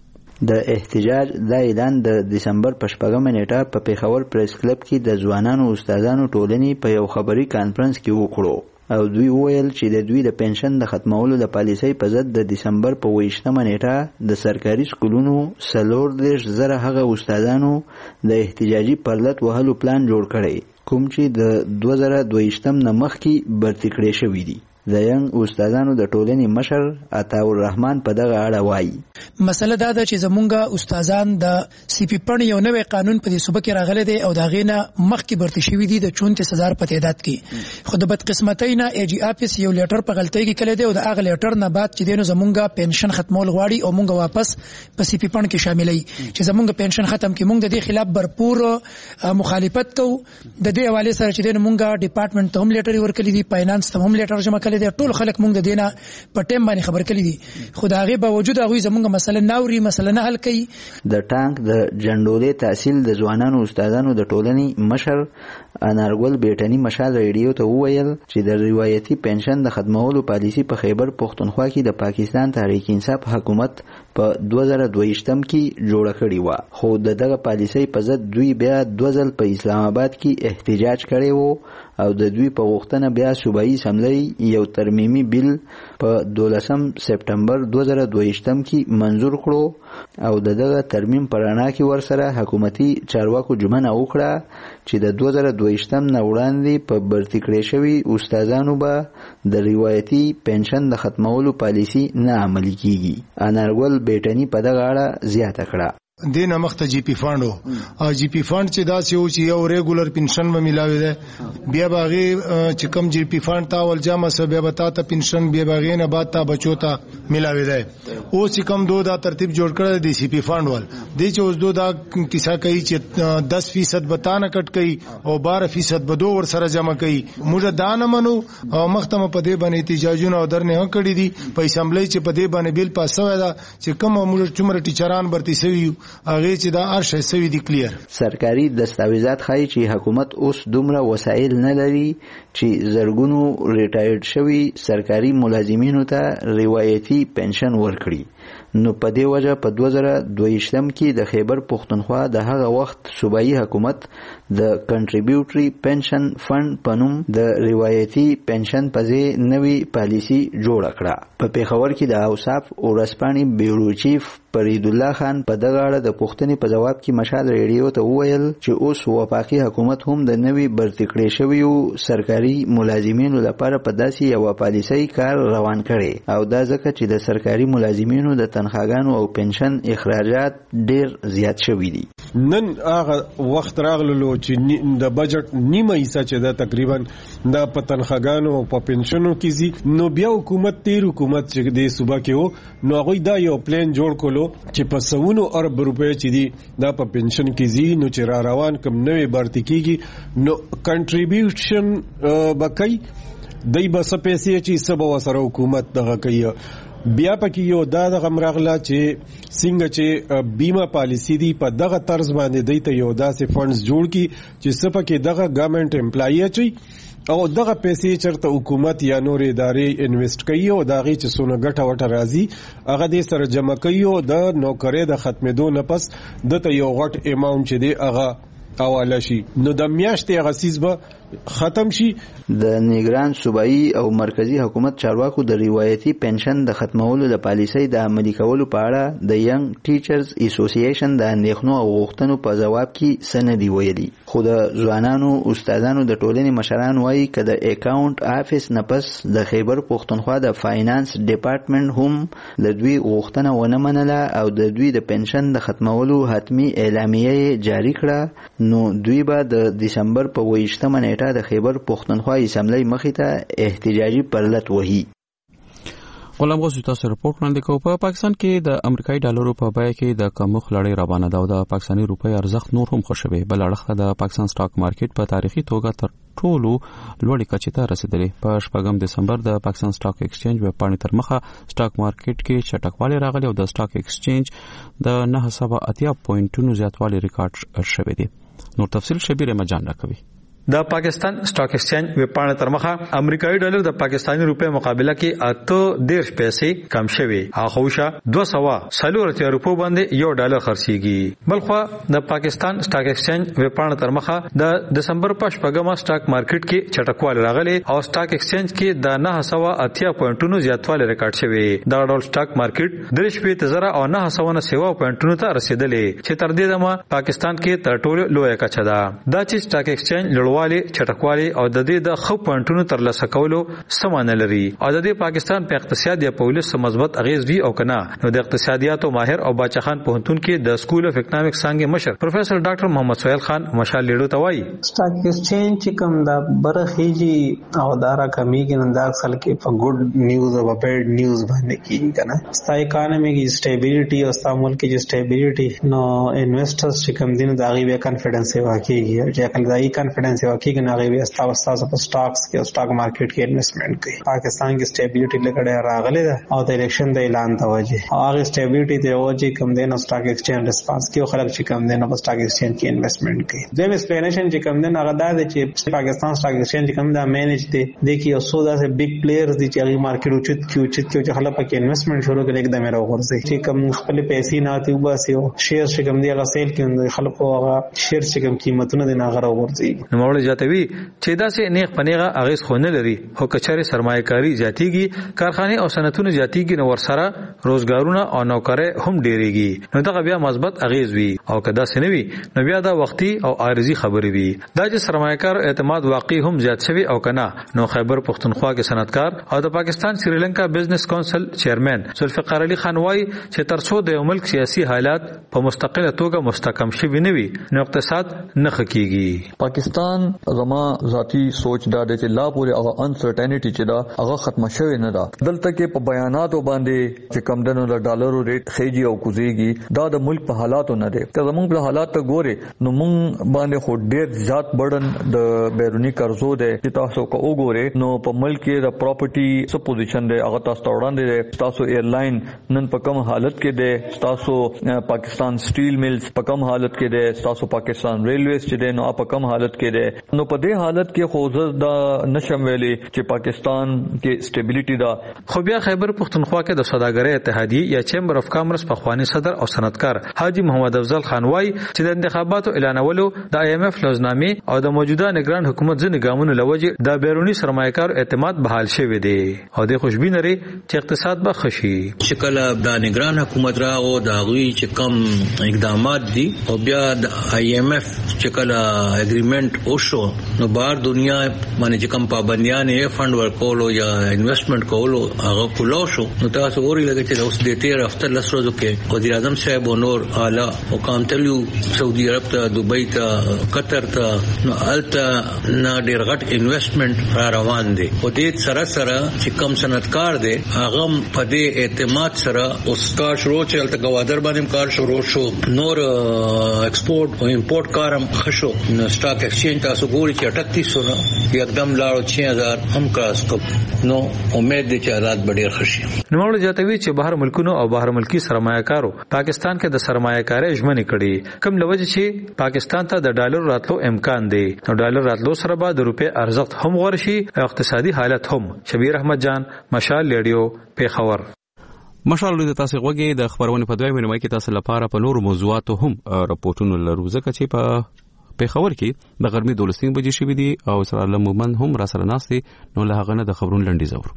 O: د احتجاج د اعلان د دسمبر په شپږمه نیټه په پیښور پریس کلب کې د ځوانانو استادانو ټولنې په یو خبري کانفرنس کې وکړو او دوی ویل چې د دوی د پنشن د ختمولو د پالیسۍ په ضد د دسمبر په ویشتمه نیټه د سرکاري سکولونو څلور دېرش زره هغه استادانو د احتجاجي پرلط وهلو پلان جوړ کړی کوم چې د دوه زره دویشتم نه مخکې برتي کړی شوي دي. د ینګ استادانو د ټولنې مشر عطاء الرحمن په دغه اړه وایي
F: مسله دا ده چې زمونږ استادان د سی پی پن یو نوې قانون په دې صوبه کې راغلی دی او دا غینه مخکې برتي شوی دي د چونتیس هزار په تعداد کې، خو د بدقسمتۍ نه ای جی اپس یو لیټر په غلطۍ کې کړی دی او د هغه لیټر نه بعد چې دینو زمونږ پنشن ختمول غواړي او مونږ واپس په سی پی پن کې شاملای چې زمونږ پنشن ختم کې مونږ د دې خلاف برپور مخالفت کوو. د دې حواله سره چې دینو مونږ ډپارټمنټ ته هم لیټر ورکړی دی، فاینانس ته هم لیټر جمع کړی دی، ټول خلک مونږ د دینه په ټیم باندې خبر کړی دي، خو دا غي باوجود هغه زمونږ مسله ناوري مسله نه حل کوي.
O: د ټانک د جنډولې تحصیل د ځوانانو استادانو د ټولنې مشر انارګل بیٹنی مشال ریډیو ته وویل چې د روایتي پنشن د ختمولو پالیسي په خیبر پختونخوا کې د پاکستان تحریک انصاف حکومت په دوه زره دویشتم کې جوړه کړې و، خو دغه پالیسي په ضد دوی بیا دوه ځل په اسلام آباد کې احتجاج کړی وو او د دوی په غوښتنه بیا صوبایي اسمبلی یو ترمیمي بیل په دولسم سپتمبر دوه زره دویشتم کې منزور کړو او دغه ترمیم په رڼا کې ورسره حکومتي چارواکو ژمنه وکړه چې د دوه زره دویشتم نه وړاندې په برتي کړی شوي استادانو به د روایتي پنشن د ختمولو پالیسي نه عملي کیږي. انارګل بیٹنی په دغه اړه زیاته کړه
P: دینه مخته جی پی فاند او جی پی فاند چې دا یو چې یو ریګولر پنشن به ملاوي ده، بیا باغی چې کم جی پی فاند تا ول جامه سه بیا بتا ته پنشن بیا باغی نه بعد تا بچو ته ملاوي ده. او چې کم دو دا ترتیب جوړ کړی دی سی پی فاند ول دی چې اوس دو دا کیسه کوي چې دس فیصد بتانه کټ کوي او بارہ فیصد به دو ور سره جمع کوي. موږ دا نه منو او مختمه په دې باندې احتجاجونه او درنه کړی دي په اسمبلی چې په دې باندې بیل پاس شوی دا چې کوم موږ څومره ټیچران برتي سوي هغه چې دا ارشه سوي دي کلیر.
O: سرکاري دستاویزات ښایي چې حکومت اوس دومره وسایل نه لري چې زرګونو ریټایرډ شوي سرکاري ملازمینو ته روایتي پنشن ورکړي. نو په دې وجه په دوه زره دویشتم کې د خیبر پختونخوا د هغه وخت صوبایي حکومت د کنټریبیوټري پنشن فند په نوم د روایتي پنشن په ځای نوې پالیسي جوړه کړه. په پیښور کې د اوصاف ورځپاڼې بیورو چیف فرید الله خان په دغه اړه د پوښتنې په جواب کې مشال ریډیو ته وویل چې اوس وفاقي حکومت هم د نوې برتي کړې شویو سرکاري ملازمینو لپاره په داسې یوه پالیسۍ کار روان کړی او دا ځکه چې د سرکاري ملازمینو د تنخواګانو او پنشن اخراجات ډیر زیات شوي دي.
P: نن هغه وخت راغلو چې د بجټ نیمه حصہ چې دا تقریبا د پتنخواګانو او په پنشنو کې زی نو بیا حکومت تیر حکومت چې د صوبا کې وو نو هغه دا یو پلان جوړ کولو چې په سونو ارب روپے چې دی دا په پنشن کې زی نو چې را روان کوم نوې برتی کیږي نو کنټریبیوشن بکای دای بس پیسې چې سبا وسره حکومت دغه کوي. بیا پکې یو دا دغه مرغلا چې څنګه چې بیمه پالیسی دی په دغه طرز باندې دی ته یو داسې فندز جوړ کی چې سپکه دغه ګورنمنت امپلای اچي او دغه پیسې چرته حکومت یا نور ادارې انویسټ کوي او دغه چې سونه ګټه وټه راځي هغه دې سره جمع کوي او د نوکرې د ختمېدو نه پس دته یو غټ اماونت چې دی هغه حواله شي نو د میاشتې غسیز به ختم شي.
O: د نیګران صوبایي او مرکزی حکومت چارواکو د روایتي پنشن د ختمولو د پالیسۍ د عملي کولو په اړه د ینګ ټیچرز اسوسییشن د اندېښنو او غوښتنو په جواب کې سندې ویلي. خو د ځوانانو استادانو د ټولنې مشران وایي که د اکاونټ افیس نه پس د خیبر پښتونخوا د فاینانس ډپارټمنټ هم د دوی غوښتنه ونه منله او د دوی د پنشن د ختمولو حتمی اعلامیه جاری کړه نو دوی به د دسمبر په اووه نیټه د خیبر پښتونخوا اسمبلی مخې ته احتجاجي پرلط وهي.
A: غلام غوث تاسو رپورټ وړاندې کوو. په پاکستان کې د امریکایي ډالرو په بیه کې د کمښت لړۍ روانه ده او د پاکستاني روپۍ ارزښت نور هم خوشوي. بل اړخ د پاکستان سټاک مارکیټ په تاریخي توګه تر ټولو لوړې کچې ته رسیدلی. په شپږم دسمبر د پاکستان سټاک ایکسچینج ویب پاڼې تر مخه سټاک مارکیټ کې چټکوالی راغلی او د سټاک ایکسچینج د نه سوه اتیا پوینټونو زیاتوالی ریکارډ شوی دی. نور تفصیل شبیر مجان راکوي.
Q: د پاکستان سټاک ایکسچینج ویب پاڼه تر مخه امریکایي ډالر د پاکستاني روپۍ مقابله کې اته دیرش پیسې کم شوی. هغه وشه دوه سوه څلور اتیا روپو باندې یو ډالر خرڅيږي. بلخوا د پاکستان سټاک ایکسچینج ویب پاڼه تر مخه د دسمبر په شپږمه سټاک مارکیټ کې چټکوالی راغلی او سټاک ایکسچینج کې د نه سوه اتیا پوینټونو زیاتوالی ریکارډ شوی. دا ډول سټاک مارکیټ درې شپېته زره او نه سوه نه سوه پوینټونو ته رسیدلی چې تر دې دمه پاکستان کې تر ټولو لویه کچه ده. دا چې سټاک ایکسچینج لوړوالی چټکوالی او د دې د خو پوینټونو ترلاسه کولو سمانه لري او د دې پاکستان په اقتصاد یا پولیس مثبت اغیز وی او کنه. نو د اقتصادیاتو ماهر او باچخان پوهنتون کې د سکول اف اکونومکس څنګه مشر پروفیسور ډاکټر محمد سہیل خان مشال لیډو ته وایي
R: سټاک ایکسچینج کوم دا برخېږي او دارا کمیږي نن دا اصل کې په ګډ نیوز او بیډ نیوز باندې کیږي کنه. ستا اکانومي کې stability او ستا ملک کې stability نو انویسټرز چې کوم دین دا غي کانفیډنس واکېږي چې کله دا کانفیډنس واکېږي نه غوي استاو استاد په سټاکس کې او سټاک مارکیټ کې انویسټمنٹ کوي. پاکستان کې stability لګړې راغلي ده او د الیکشن د اعلان ته وجه هغه stability ته وجه کم دین سټاک ایکسچینج ریسپانس کې خلک چې کم دین په سټاک ایکسچینج کې انویسټمنٹ کوي. د ایکسپلینیشن چې کم دین هغه دا چې پاکستان سټاک ایکسچینج کم دا مینیج دي د کی او سودا سے بیگ پلیئرز دي چې هغه مارکیټ اوچت کې اوچت کې چې خلک پکې انویسټمنٹ شروع کړي एकदम راوغورځي چې کم خپل پیسې نه اتي وباسي او شیر چې کم دی هغه سیل کې خلکو هغه شیر چې کم قیمتونه دي نه راوغورځي.
Q: نو موږ جاتوي چې دا سه نیغ پنیغه اغیز خونه لري هو کچاري سرمایه‌کاری زیاتیږي کارخانه او صنعتونه زیاتیږي نو ورسره روزګارونه او نوکرې هم ډیریږي نو دا بیا مثبت اغیز وي او کدا سنوي نو بیا دا وختي او عارضی خبري وي. دا چې سرمایه‌کار اعتماد واقعي هم زیات شوی او کنه نو خیبر پښتونخوا کې صنعتکار او د پاکستان سریلانکا بزنس کونسل چیرمن ذوالفقار علي خان وايي چې ترڅو د ملک سیاسي حالات په مستقله توګه مستحکم شوي نه وي نو اقتصاد نه خکېږي.
S: پاکستان زما ذاتی سوچ دا د چې لا پورې هغه انسرټینټی چې دا هغه ختمه شوی نه ده. دلته کې په بیاناتو باندې چې کم دنو د ډالرو ریټ خېږي او کوزيږي دا د ملک په حالاتو نه ده. که زموږ په حالات ته ګوري نو مونږ باندې خو ډېر زیات برډن د بیرونی قرضو ده چې تاسو کو وګورئ نو په ملک کې د پراپرټي څه پوزیشن ده هغه تاسو وړاندې ده. تاسو ایرلاین نن په کوم حالت کې ده تاسو پاکستان سټیل ملز په کوم حالت کې ده تاسو پاکستان ریلویز چې ده نو په کوم حالت کې ده. نو په دې حالت کې خو زه نشم ویلي چې پاکستان کې سټیبিলিټي ده.
Q: خو بیا خیبر پښتونخوا کې د سوداګرۍ اتحادیه یا چیمبر اف کامرس په خوانی صدر او صنعتکار حاجی محمد افضل خان وای چې د انتخاباتو اعلانولو د آی ایم اف لوزنامې او د موجوده نگران حکومت ځنې ګامونو لوجه د بیرونی سرمایه‌کار اعتماد بحال شوی دی او د خوشبین لري چې اقتصاد به خشي.
T: شکل د نگران حکومت راغو د غوي چې کم اقدامات دي او بیا د آی ایم اف چې کله اګریمنت وشو نو بهر دنیا باندې چې کم پابندیان یې فند ورکولو یا انویسټمنٹ کولو هغه کولو شو نو تاسو اوري لګی چې اوس د تیر هفته لسرو کې وزیر اعظم صاحب او نور اعلی او کامتلیو سعودي عرب ته دوبۍ ته قطر ته نو الته نه ډیر غټ انویسټمنٹ را روان دي او دې سره سره چې کم صنعتکار دي هغه په دې اعتماد سره اوس کار شروع چې الته گوادر باندې کار شروع شو نور ایکسپورټ او امپورټ کارم خشو نو سټاک ایکسچینج تاسو ګوري چې اٹھتیس سو یکدم لاړو چھ هزار هم کراس کو نو امید دي چې حالات ډېر خشي.
Q: نو موږ جاتوي چې بهر ملکونو او بهر ملکی سرمایه‌کارو پاکستان کې د سرمایه‌کارۍ ژمنې کړي کم لوجه چې پاکستان ته د ډالر راتلو امکان دی نو ډالر راتلو سره به د روپې ارزښت هم ورشي او اقتصادي حالت هم. شبیر احمد جان مشال ریډیو پیښور.
A: مشال د تاسو غوږی د خبرونه په دویمه نیمه کې تاسو لپاره په نور موضوعاتو هم راپورټونه لرو ځکه چې په پیښور کې د غرمې دولسنیم بجې شوې دي او سره لمومن هم را سره ناست دي نو له هغه نه د خبرونو لنډیز اورو.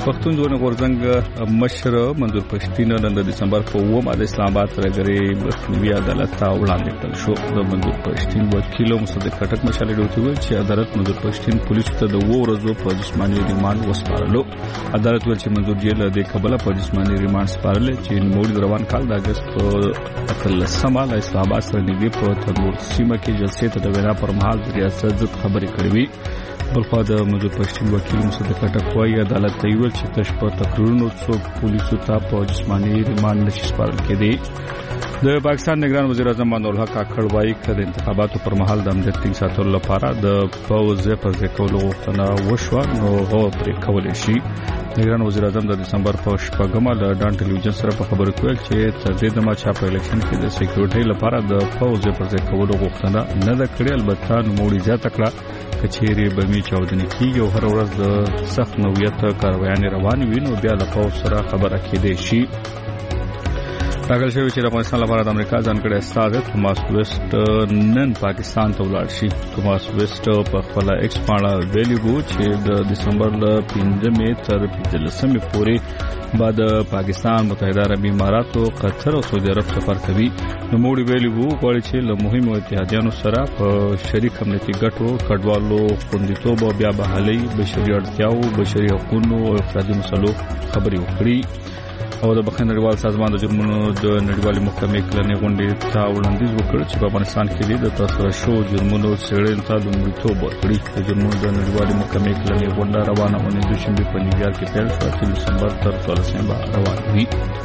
B: پښتون ژغورنې غورځنګ مشر منظور پښتین نن د دسمبر په اوومه د اسلام آباد سرګري مخنیوي عدالت ته وړاندې کړل شو. د منظور پښتین وکیل مصدق خټک مشالې ډوټي ویل چې عدالت منظور پښتین پولیسو ته د وو ورځو په جسماني ریماند وسپارلو. عدالت ویل چې منظور جیل د کابل په جسماني ریماند سپارل چې نوموړي روان کال د اگست په اتلسمه د اسلام آباد سره نږدې په تنور سیمه کې جلسې ته د وینا پر مهال د ریاست ضد خبرې کړې وي. بلخوا د منظور پښتین وکیل مصدق خټک وايي عدالت ته ویل چې تش په تقریرونو څوک پولیسو ته په جسماني ریماند نشي سپارل کېدی. د پاکستان نگران وزیر اعظم امان الله حق کاکړ وايي چې د انتخاباتو پر مهال د امنیت ټینګ ساتلو لپاره د پوز پر ځای کولو غوښتنه وشوه نو هغه پرې کولی شي. نگران وزیر اعظم د دسمبر په شپږمه له ډان ټلویزیون سره په خبرو کې ویل چې تر دې دمه چا په الیکشن کې د سکیورټي لپاره د پوز پر ځای کولو غوښتنه نه ده کړې. البته نوموړي زیاته کړه کچېری بمی چاودنې کیږي او هر ورځ د سخت نوعیت کاروایانې روانې وي نو بیا له پوز سره خبره کېدای شي. راغل شوی چې افغانستان لپاره د امریکا ځانګړی استازی توماس ویسټ نن پاکستان ته ولاړ شي. توماس ویسټ په خپل ایکس باندې ویلي وو چې د دسمبر له پنځمې تر پنځلسمې پورې بعد پاکستان متحده عربي امارات او قطر او سعودي عرب سفر کوي. نوموړي ویلي وو غواړي چې له مهمو اتحادیانو سره په شریک امنیتي ګټو کډوالو خوندیتوب او بیا بحالي بشري اړتیاو بشري حقوقو او اقتصادي مسلو خبرې وکړي. او د بخښنې نړیوال سازمان د جرمونو د نړیوالې محکمې کلنې غونډې ته وړاندیز وکړ چې په افغانستان کې د ترسره شوو جرمونو څېړنې ته لومړیتوب ورکړي. د جرمونو د نړیوالې محکمې کلنې غونډه روانه اونۍ دوشنبې په نیویارک کې پیل شوه چې دسمبر تر څوارلسمې به روان وي.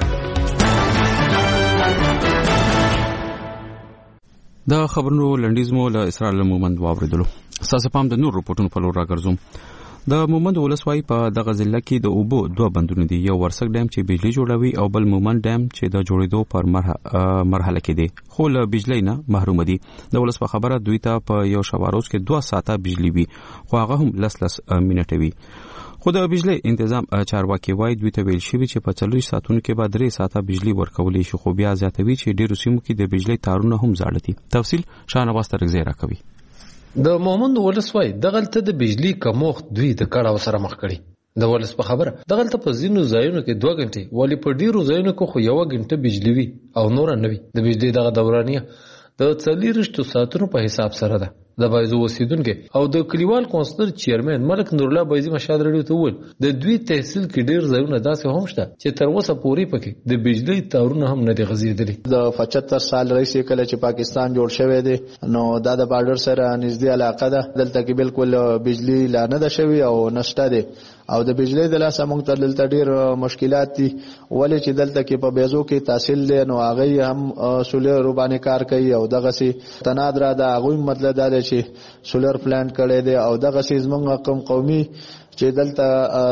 A: د خبرونو لنډیز مو له اسرائیل مومند واوریدلو. ساسه پام د نور رپورټونو په لور راګرځوم. د مومند ولسوالۍ په دغه ضلع کې د اوبو دوه بندونه دي. یو ورسک ډیم چې بجلی جوړوي او بل مومند ډیم چې د جوړېدو پر مرحله کې دی خو له بجلی نه محروم دي. د ولس په خبره دوی ته په یو شواروز کې دوه ساعته بجلی وي خو هغه هم لس لس منټه وي. خو د بجلی تنظیم چارواکي وایي دوی ته ویل شوي چې په څلور ساعتونو کې به درې ساعته بجلی ورکولی شي خو بیا زیاتوي چې ډیرو سیمو کې د بجلی تارونه هم زاړه دي. تفصیل شاهنواز ترغزی راکوي.
U: د مومند ولسوالۍ دغلته د بجلی کمښت دوی د کړاو سره مخ کړي. د ولس په خبره دغلته په ځینو ځایونو کې دوه غنټې ولی په ډیرو ځایونو کې خو یو غنټه بجلی وي او نور نه وي. د بجلی دغه دورانیه د څلورشتو ساعتونو په حساب سره ده. د بایزو اوسیدونکو او د کلیوال کونسلر چیرمن ملک نور الله بایزي مشاد رډیو ته وویل د دوی تحصیل کې ډیر ځایونه داسې هم شته چې تر اوسه پورې پکې د بجلی تارونه هم نه دي غځېدلي.
V: د پچهتر سال رئیس کله چې پاکستان جوړ شوی دی نو دا د بارډر سره نږدې علاقه ده. دلته کې بالکل بجلی لا نه ده شوی او نشته دی او د بجلی د لاسه موږ ته دلته ډیر مشکلات دي ولې چې دلته کې په بیزو کې تحصیل دی نو هغه هم سولر باندې کار کوي او دغه سي تنادرا دا هغه مطلب دا چې سولر پلانټ کړي دي او دغه سي زمونږ قوم قومي چې دلته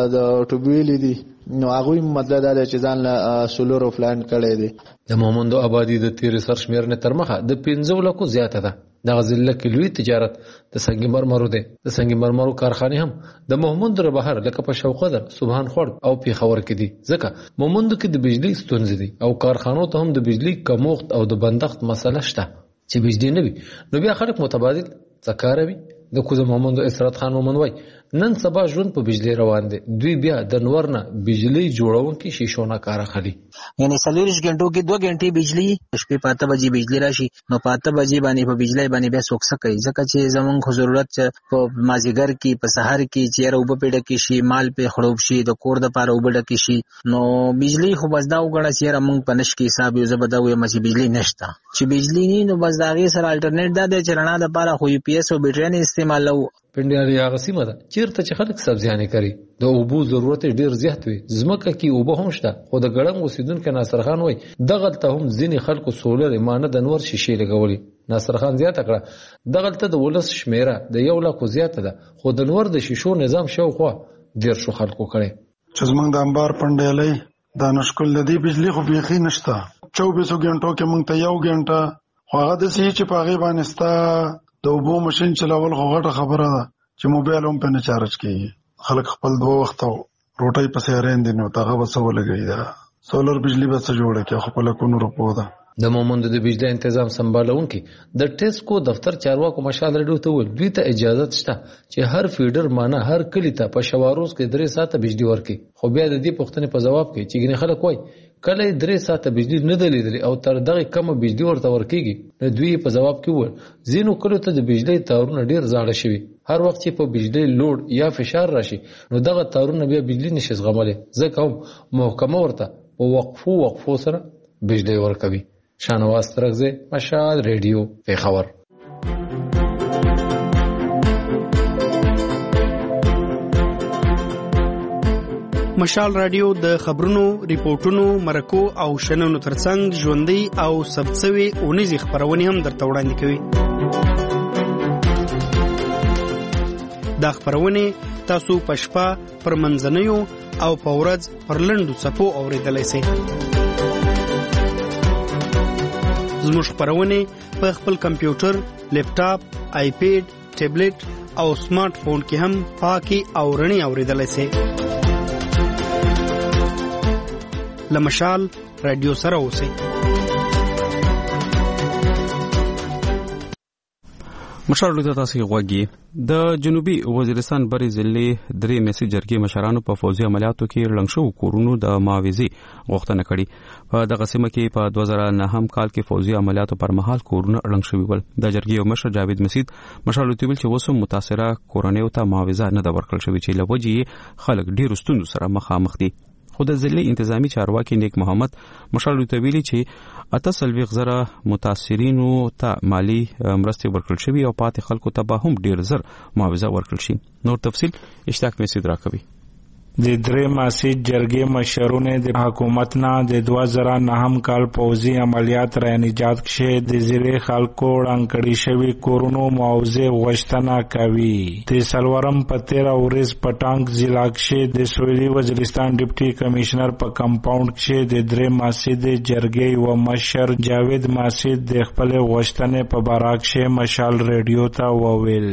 V: د ټوبویل دي نو هغه مطلب دا چې ځان له سولر پلانټ کړي دي.
U: د مومند آبادی د تیر سرشمیر نه تر مخه د پنځه لکو زیاته ده. دغه ضلع کې لوی تجارت د سنگ مرمرو دی. د سنگ مرمرو کارخانه هم د مومند ر بهر لکه په شوقدر سبحان خورد او پیښور کې دي ځکه مومند کې د بجلی ستونزې دي او کارخانو ته هم د بجلی کمښت او د بندښت مسله شته. چې بجلی نه وي نو بیا خلک متبادل څکاروي. د کوزه محمد اسرات خان مومن وای نن سبا ژوند په بجلی روان دي. دوی بیا د نور نه بجلی جوړونکي شیشونه کار اخلي.
W: یعنی سلوریش غنټو کې دوه غنټې بجلی شپې پاته بجې بجلی راشي نو پاته بجې باندې په بجلی باندې بیا سوکسه کوي ځکه چې زمونږ خو ضرورت په مازیګر کې په سحر کې چې یاره اوبه پیډه کې شي مال په خړوب شي د کور د پاره اوبه ډکې شي نو بجلی خو بس دا وګڼه چې یاره مونږ په نش کې حساب یو زبدا وي چې بجلی نشته. چې بجلی نه نو بس دا غي سره الټرنیټ دا د چرنا د پاره خو یو پی ایس او بیټری استعمالو.
U: پندیاري هغه سیمه ده چیرته چې خلک سبزیانې کوي د اوبو ضرورت ډیر زیات وي. ځمکه کې اوبه هم شته خو د ګړنګ اوسیدونکو ناصر خان وای دغلته هم ځینې خلکو سولر ایمانه د نور شیشې لګولي. ناصر خان زیاته کړه دغلته د ولس شمیره د یو لک زیاته ده خو د نور د شیشو نظام شاوخوا ډیر شو خلکو کړي.
X: چې زمونږ د انبار پندیلې د نشکل لدی بجلی خو بیخي نشته. چوبیس غنټو کې مونږ ته یو غنټه خو هغه د سې چې په هغه باندې ستا د اوبو ماشين چلاول خو غټه خبره ده چې موبایل هم په نه چارج کیږي. خلک خپل دوه وخت روټي پسې اړین دي نو تاغه وسو لګي دا سولر بجلی به څه جوړه کې خپل کو نور په ده
U: د مومند د بجلی تنظیم سمبالونکي د ټیسکو دفتر چارواکو مشال رډیو ته ول دوی ته اجازه شته چې هر فیډر مانه هر کلی ته په شواروز کې درې ساعته بجلی ورکړي. خو بیا د دې پوښتنې په جواب کې چې ګنې خلک وایي کله درې ساعته بجلی نه دلیدلې او تر دغه کمه بجلی ورته ورکیږي. نو دوی په جواب کې وویل ځینو کلو ته د بجلی تارونه ډیر زاړه شوي. هر وخت چې په بجلی لوډ یا فشار راشي نو دغه تارونه بیا بجلی نشي زغملی، ځکه هم محکمه ورته په وقفو وقفو سره بجلی ورکوي. شانواز ترغزی، مشال ریډیو، پیښور.
C: مشال رادیو د خبرونو، ریپورتونو، مرکو او شننو ترڅنګ ژوندۍ او ثبتسوي اونیزي خبرونه هم درته وړاندې کوي. دا خبرونه تاسو په شپه پر منځنیو او په ورځ پر لنډو څپو اوریدلای شئ. زموږ خبرونه په خپل کمپیوټر، لیپټاپ، آیپیډ، ټابلیټ او سمارټ فون کې هم پاکي او رڼي اوریدلای شئ. لمشال رادیو سره اوسئ.
A: مشال رادیو تاسو غوږی د جنوبي وزیرستان بری ضلع درې میسي جرګې مشرانو په فوزي عملیاتو کې لنګ شو کورونو د معاوضې غوښتنه کړې. په دغه سیمه کې په دوه زره نهم کال کې فوزي عملیاتو پر مهال کورونه لنګ شوي ول. د جرګې مشر جاوید مسید مشال رادیو چې وسو متاثره کورنیو ته معاوضه نه د ورکړل شوی چې لوجي خلک ډیر ستونزو سره مخامخ دي. خو د ضلع انتظامی چارواکي نیک محمد مشال رادیو ویلي چې اته سلويغ زره متاثرینو ته مالی مرستې ورکړل شوی او پاتې خلکو ته به هم ډیر زر معاوضه ورکړل شي. نور تفصيل اشتاق مسعود راکوي.
G: د درې ماسي جرګې مشرونه د حکومت نه د دوه زره نهم کال پوزي عملیات را نجات کښې د ضلع خلکو وړاندې شوي کورونو معاوضې غوښتنه کوي. د څلورم په تیره ورځ په ټانک ضلع کښې د سویلي وزیرستان ډیپټي کمشنر په کمپاونډ کښې د درې ماسي د جرګې و مشر جاوید ماسي د خپلې غوښتنې په باره کښې مشال ریډیو ته وویل.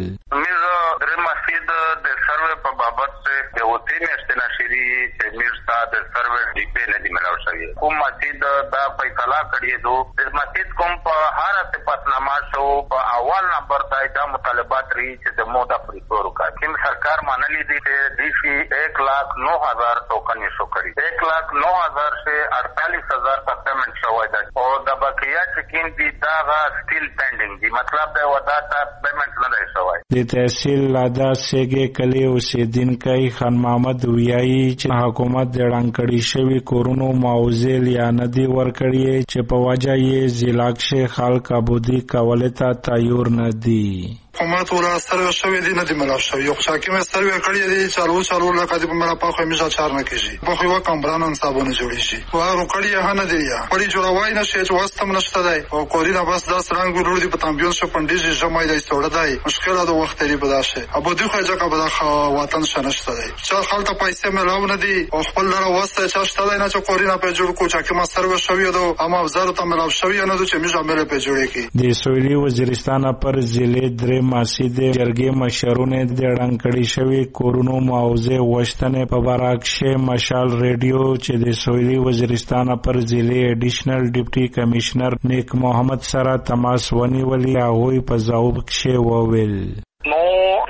H: د سرور ډی پی نه دی ملاو شوی. کوم مسجد دا فیصله کړی دو د مسجد کوم په هر څه پسنامه شو په اول نمبر دای دا مطالبات ری چې د مودا پریکور کا کوم سرکار مانلی دی چې डी सी एक लाख नौ हजार टोकन इशू करी एक लाख नौ हजार से अड़तालीस हजार का पेमेंट शोय दा और द बकिया चेकिंग दी दागा स्टिल पेंडिंग दी मतलब है वदा ता पेमेंट न रही शोय.
G: د تحصیل لادا سیګه کلی اوسیدونکو خان محمد ویایي چې حکومت د ړنګړی شوی کورونو معاوضې یا ندی ورکړي چې په وجه یې ضلع کې خلک ابودي کولای ته تیار نه دي.
X: حکومت ولا سروې شوې دي نه دی ملاو شوی. یو حاکم سروې کړی دی چالو چالو لکه د مړه په خو میزا چار نه کیږي په خو کمبران انصابونه جوړی شي او روکړی نه دی یا پړي جوړوای نه شي چې واستم نشته دی او کورینا بس داس رنگ ورور دی په تامبیون شو پندې جمعای دی سوړه دی مشکل د وخت لري بلاشه ابو دی خو ځکه به وطن شنشته دی چې خلک پیسې ملاو نه دی او خپل لاره واسطه چې شته دی نه چې کورینا په جوړ کو چې ما سروې شوی دو اما وزارت ته ملاو شوی نه چې میزا مله په جوړی کی
G: د سویلي وزیرستان پر ضلع درې ماسي د جرګې مشرونه د ړنګړی شوی کورونو معاوضې غوښتنې په باره کښې مشال ریډیو چې د سویلي وزیرستان پر ضلع اډیشنل ډیپټي کمشنر نیک محمد سره تماس ونیولی هغوی په ځواب کښې وویل.
K: نو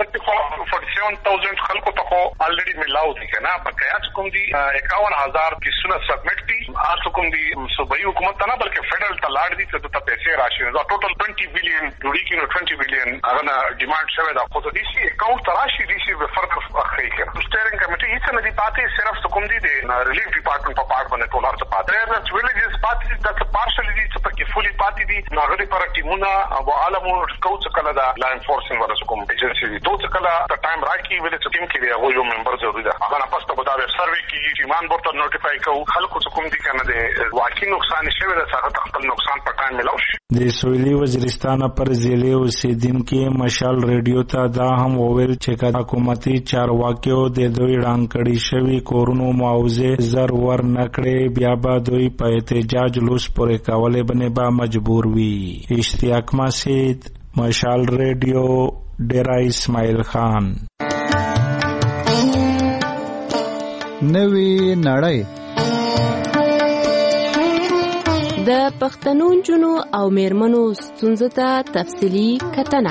K: forty-seven thousand خلکو ته خو الریډي ملاو دي کنه په کیا چې کوم دي اکاون هزار کیسونه سبمټ دي تاسو کوم دي صوبایي حکومت ته نه بلکې فدرل ته لاړ دي چې ته پیسې راشي دا ټوټل twenty billion جوړی کینو twenty billion هغه ډیمانډ شوی دا خو د ډي سي اکاونټ ته راشي ډي سي به فرق اخی کړي سټیرینګ کمیټي هیڅ نه دي پاتې صرف کوم دي د ریلیف ډپارټمنټ په پارت باندې ټول هرڅه پاتې دا چې ویلېجز پاتې دا پارشل دي چې پکې فولي پاتې دي نو هغه پر ټیمونه او عالمو کوڅ کله دا لا انفورسینګ ورسره کوم ایجنسی دي دوه کله د ټایم راکی ویل چې ټیم کې دی هغه یو ممبر ضروري ده هغه نه پسته به دا سروې کې چې مان ورته نوټیفای کوو خلکو څخه کوم دي کنه د واقعي نقصان شوی د هغه خپل نقصان په ټایم ملاو شي.
G: د سویلي وزیرستان پر ضلع اوسیدونکو مشال ریډیو ته دا هم وویل چې حکومتي چارواکیو د دوی ړنګړی شوی کورونو معاوضې زر ور نکړي بیا به دوی په احتجاج لوس پورې کولای بنه با مجبور وي. اشتیاق مسعود مشال ریډیو ډیرا اسماعیل خان.
I: نوی نړۍ
D: د پښتنو نجونو او میرمنو ستونزو ته تفصیلي کتنه.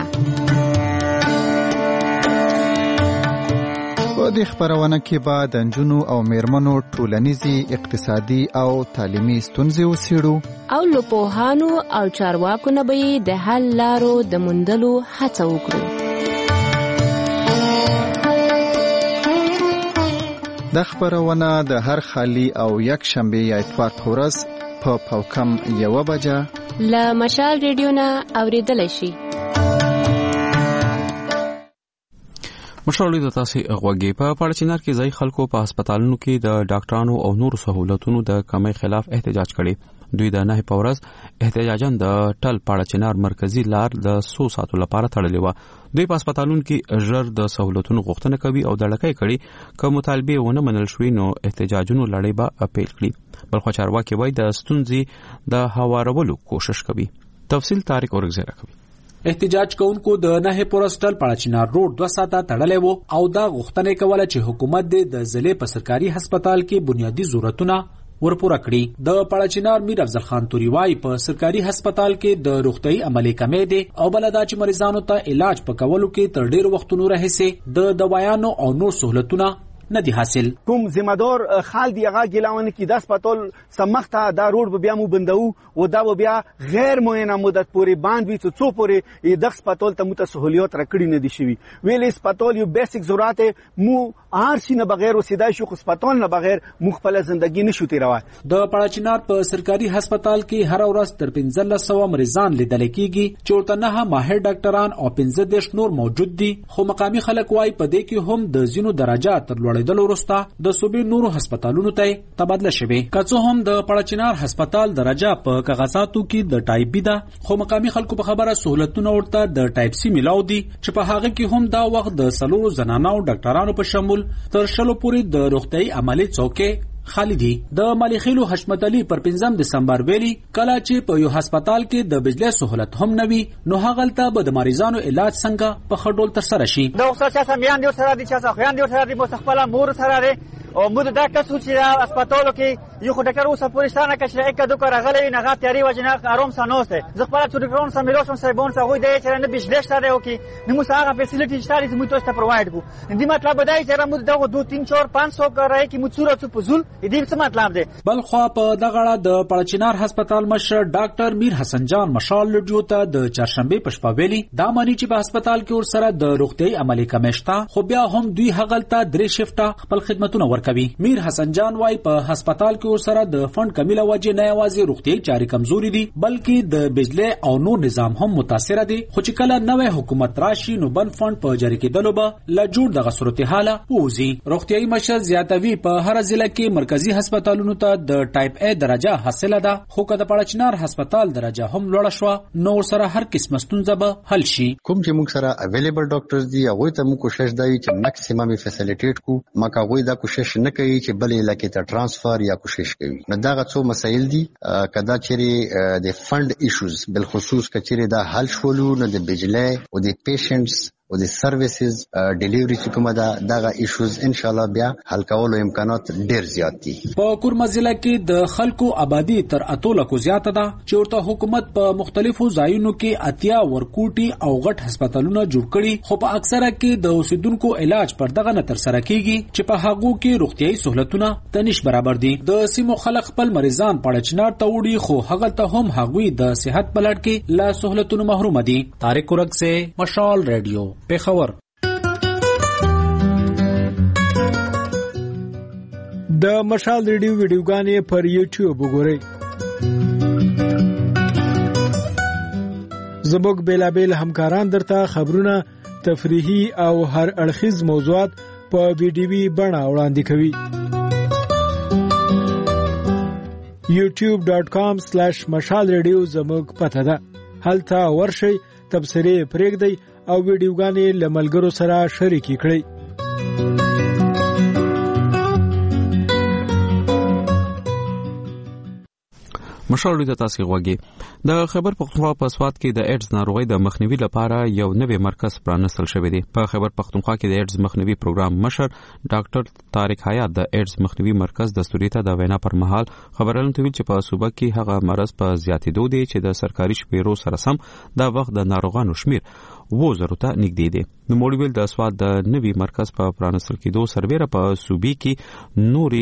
I: په دې خبرونه کې به د نجونو او میرمنو ټولنیزي، اقتصادي او تعلیمي ستونزې وڅېړو
D: او له پوهانو او چارواکو نه به د حل لارو د موندلو هڅه وکړو.
I: دا خبرونه د هر خالی او یک شنبه یا اتوار په ورځ په پاوکم یوه بجه
D: له مشال ریډیو نه اورېدلی شي.
A: مشرولې د تاسو غوږی په پړچینار کې ځای خلکو په هسپتالونو کې د ډاکټرانو او نورو سہولتونو د کمی خلاف احتجاج کړي. دوی د نه پورز احتجاجان د ټل پړچینار مرکزی لار د سو ساتو لپاره تړلې و. دوی په هسپتالونو کې ژر د سہولتونو غوښتنه کوي او د لړکې کړي کوم مطالبه ونه منل شوی نو احتجاجونو لړۍ به اپیل کړي. بلخو چارواکي وایي د ستونزې د هوارولو کوشش کوي. تفصیل طارق اورګزیرا کوي.
J: احتجاج کوونکو د نه پورستل پړچینار روډ دوه ساعته تړلې وو او دا غوښتنه کوله چې حکومت د ضلع په سرکاري هسپتال کې بنیادی ضرورتونه ورپوره کړي. د پړچینار میر افضل خان توریوای په سرکاري هسپتال کې د روغتي عملي کمې دي او بلدا چې مریضانو ته علاج پکولو کې تر ډیر وختونو راهسي د دوايانو او نور سہولتونه نه دي حاصل.
L: کوم ذمہ دار خال دی هغه ګلاونه کې د هسپتال سمخته دا روډ به بیا مو بندو او دا به بیا غیر معینه مدت پورې باندې وي څو پورې د هسپتال ته مت سہولیت راکړي نه دي شوی. ویل هسپتال یو بیسیک ضرورت مو هر شي نه بغیر وسیدای شو هسپتال نه بغیر مخفل ژوندۍ نشو تیروي.
J: د پړچینار په سرکاري هسپتال کې هر ورځ تر پنځلس سوه مریضان لیدل کېږي چې ورته نه ماهر ډاکټران او پنځه دیش نور موجود دي. خو مقامي خلک وايي په دې کې هم د زینو درجات تر دلو وروسته د صوبې نورو هسپتالونو ته تبادله شوه. که څه هم د پړچینار هسپتال درجه په کاغذاتو کې د ټایپ بي ده خو مقامي خلکو په خبره سہولتونه ورته د ټایپ سي ملاو دي چې په هغه کې هم دا وخت د سلورو زنانو ډاکټرانو په شمول تر شلو پورې د روغتي عملي څوکۍ خالی دي. د ملخیلو حشمت علي پر پنځم دسمبر ویلي کله چې په یو هسپتال کې د بجلی سہولت هم نوي نو هغلته به د مریضانو علاج څنګه په خډول تر سره شي.
L: دا اوسه چې سمیان دی سره دي چې خويان دی سره دي مستقبلا مور سره دي او موږ دا کسو چې هسپتالو کې یو خو ډاکټر اوسه پولیسانه کښه یک دو کار غلې نه غا تیاری وجنه آرام سانوسته زغپلا چې ډاکټرون سمیلوشن سایبون سره وې دی چې نه بجلی شته او کې نو موږ هغه فیسیلیټي شته چې موږ تاسو ته پرووايډ کو. دې مطلب دی چې موږ دا دو تین چار پنځه سو راي کې موږ صورت په پزول دې څه مطلب دی.
J: بل خو په دغه د پړچینار هسپتال مشر ډاکټر میر حسن جان مشال لډیو ته د چهارشنبه پښپا ویلي دا مانی چې په هسپتال کې ور سره د روغتي عملي کمیشته خو بیا هم دوی هغلته درې شفټه خپل خدماتونه ورکوي. میر حسن جان وايي په هسپتال کې ور سره د فند کمیله وجه نه یوازې روغتي چاري کمزوري دي بلکې د بجلی او نور نظام هم متاثر دي. خو چې کله نوې حکومت راشي نو بن فند په جاری کېدلو به لا جوړ دغه صورتحال ووزي. روغتي مشر زیاتوي په هر ضلع کې مرکزی هسپتالونو ته د ټایپ ا درجه حاصله ده خو کله پړچینار هسپتال درجه هم لوړه شو نو سره هر قسم ستونزه به حل شي.
M: کوم چې موږ سره اویلیبل ډاکټرز دي هغه ته موږ کوشش دی چې میکسیمم فیسیلیټیټ کو مکه هغه دا کوشش نه کوي چې بلې لکه ته ترانسفر یا کوشش کوي. نو دا غو مسایل دي کدا چې د فند ایشوز بل خصوص کچره دا حل شولو نه د بجلی او د پیشنټس او د سرویسز ډیلیوري چې کومه دا دغه ایشوز ان شاء الله بیا حل کولو امکانات ډیر زیات دي.
J: په کورما ضلع کې د خلکو آبادی تر اتو لکو زیاته ده چې ورته حکومت په مختلفو ځایونو کې اتیا ورکوټي او غټ هسپتالونه جوړ کړي خو په اکثره کې د اوسیدونکو علاج پر دغه نه تر سره کیږي چې په هغو کې روغتيایي سہولتونه تنش برابر دي. د سیمو خلک خپل مریضان پړچینار ته وړي خو هغه ته هم هغوی د صحت بلټ کې لا سہولتونو محروم دي. طارق اورګ سے مشال ریډیو پیښور.
Y: د مشال ریډیو ویډیوګانې پر یوټیوب وګورئ. زموږ بیلابیل همکاران درته خبرونه تفریحي او هر اړخیز موضوعات په ویډیوي بڼه وړاندې کوي. یوټیوب ډاټ کام سلیش مشال ریډیو زموږ پته ده. هلته ورشئ، تبصرې پرېږدئ او ویډیوګانې له ملګرو سره شریکې کړئ.
A: مشال د تاسو غوږی د خبر پختونخوا په سواد کې د ایډز ناروغي د مخنیوي لپاره یو نوې مرکز پرانستل شوی دی. په خبر پختونخوا کې د ایډز مخنیوي پروګرام مشر ډاکټر طارق حیات د ایډز مخنیوي مرکز د ستوریته د وینا پر مهال خبرونه تویل چې په صوبه کې هغه مرض په زیاتېدو دی چې د سرکاري شمیرو سره سم دا وخت د ناروغانو شمیر و زرو ته نږدې دی. نو موږ د سواد د نوې مرکز په پرانستل کېدو سربېره په صوبې کې نوري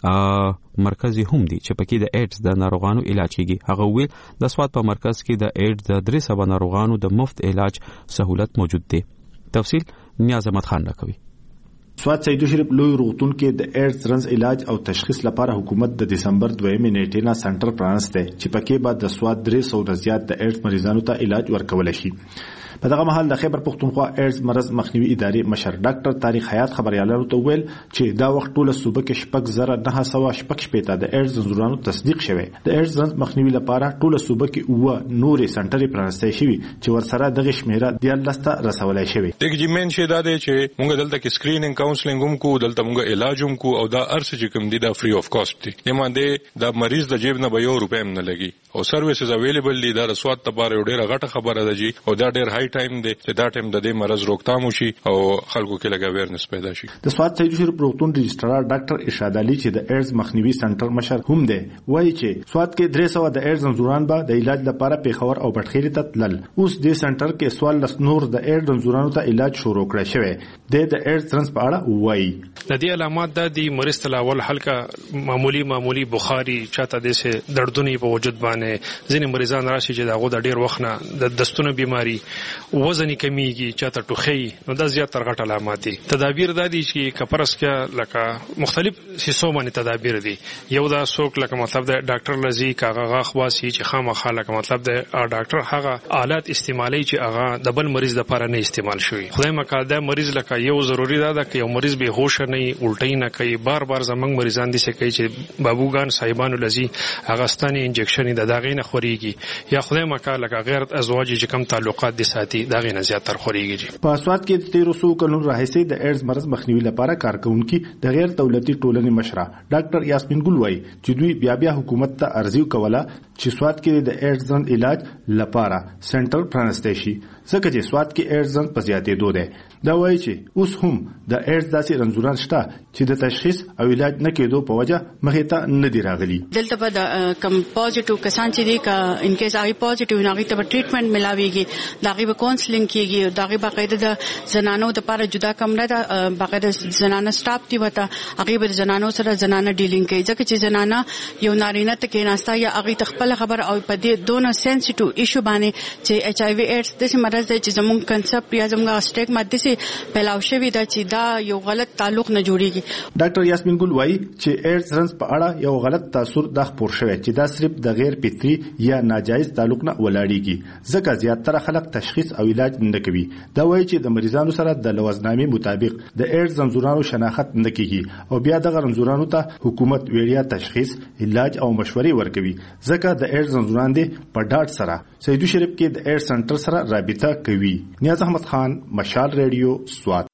A: مرکزي هم دي چې پکې د ایډز د ناروغانو علاج کیږي. هغه ویل د سواد په مرکز کې د ایډز د درې سوه ناروغانو د مفت علاج سہولت موجود دی. تفصیل نیاز احمد خان راکوي.
E: سواد سیدو شریف لوی روغتون کې د ایډز رنز علاج او تشخیص لپاره حکومت د دسمبر دویمې نیټې نه سنټر پرانسته چې پکې بعد د سواد درې سوه زیات د ایډز مریضانو ته علاج ورکول شي. په دغه مهال د خیبر پختونخوا ایډز مرض مخنیوي ادارې مشر ډاکټر طارق حیات خبريالانو ته ویل چې دا وخت ټول صوبه کې شپږ زره نه سوه شپږ شپېته د ایډز زنجیرانو تصدیق شوی. د ایډز رنز مخنیوي لپاره ټول صوبه کې اوه نورې سنټرې پرانستل شوي چې ورسره دغه شمیره دیارلس ته رسولای شوی.
F: دغه جمین شه دا دی چې موږ دلته کې سکرینینګ کاونسلینګ هم کو دلته موږ علاج هم کو او دا ارس چې کوم دي دا فری اف کاست دي. یمانده دا مریض د جیب نه به یو روپیم نه لګي او سرویسز اویلیبل دي. دا رسوات تباره ډیره غټه خبره ده جی او دا ډیر هاي ټایم دی چې دا ټیم د دې مرز روکتام وشي او خلکو کې لګا ویرنس پیدا شي.
E: د سواد سیدو شریف روغتون رجسترار ډاکټر ارشاد علي چې د ایډز مخنیوي سنټر مشر هم دی وایي چې سواد کې درې سوه د ایډز زنجیران به د علاج لپاره پیښور او بټخیل ته تلل. اوس د سنټر کې سوال لس نور د ایډز زنجیرانو ته علاج شروع کړی شوی. د د ایډز ترنس په اړه وایي
N: د دې علامات د دې مریض تلاول حلقه معمولی معمولی بخاري چاته د سه دردونی په وجود باندې ځینې مریضان راشي چې دغه د ډیر وخت نه د دستونو بیماری وزن کمیږي چاته ټوخی نو دا زیات تر غټ علامات دي. تدابیر د دې چې کپرس کې لکه مختلف حصو باندې تدابیر دي. یو دا څوک لکه مطلب د ډاکټر لزی کاغه غاخواسي چې خامخا لکه مطلب د ډاکټر هغه آلات استعمالي چې هغه د بل مریض لپاره نه استعمال شوی. خدای مکاده مریض لکه یو ضروری ده چې یو مریض به هوش نه الټی نه کوي. بار بار زمنګ مریضان دي چې کوي چې بابوګان صاحبانو لزی هغه ستاني انجکشن د داغې نه خوريږي یا خدای مکا لکه غیر ازواجی چې کم تعلقات دي ساتي داغې نه زیات تر خوريږي.
E: په سواد کې د تیرو سو کلونو راهیسې د ایډز مرض مخنیوي لپاره کارکونکي د غیر دولتي ټولنې مشره ډاکټر یاسمین ګل وایي چې دوی بیا بیا حکومت ته ارزي کوله چې سواد کې د ایډز علاج لپاره سنټر پرانستل شي ځکه چې سواد کې ایډز په زیاتېدو دی. دا وایي چې اوس هم د ایډز داسې رنځوران شته چې د تشخیص او علاج نه کېدو په وجه مخې ته نه دي راغلي.
O: دلته به د کم پوزټیو کسان چې دي که ان کیس هغه پوزټیو نه هغه ته ټریټمنټ ملاويږي دا غي به کونسلینګ کیږي دا غي باقاعده د زنانو د لپاره جدا کمره ده باقاعده زنانه سټاف دی وته هغه به زنانو سره زنانه ډیلینګ کوي ځکه چې زنانه یو نارینه ته کې ناستا یا هغه تخپل خبر او په دې دونه سنسټیو ایشو باندې چې ایچ آی وی ایډز د مرض دی چې زموږ کنسپټ یا زموږ سټیګما د سي پلاو شوی دا چې دا یو غلط تعلق نه جوړیږي.
E: ډاکټر یاسمین ګل وایي چې ایډز رنز په اړه یو غلط تاثر د خپور شوی چې دا صرف د غیر فطري یا ناجایز تعلق نه ولاړیږي ځکه زیاتره خلک تشخیص او علاج نه کوي. دا وایي چې د مریضانو سره د لوازنامې مطابق د ایډز رنځورانو شناخت نه کیږي او بیا د رنځورانو ته حکومت ویړیا تشخیص علاج او مشورې ورکوي ځکه د ایډز رنځوران دي په ډاټ سره سیدو شریف کې د ایډز سنټر سره رابطه کوي. نیاز احمد خان مشال ریډیو سواد.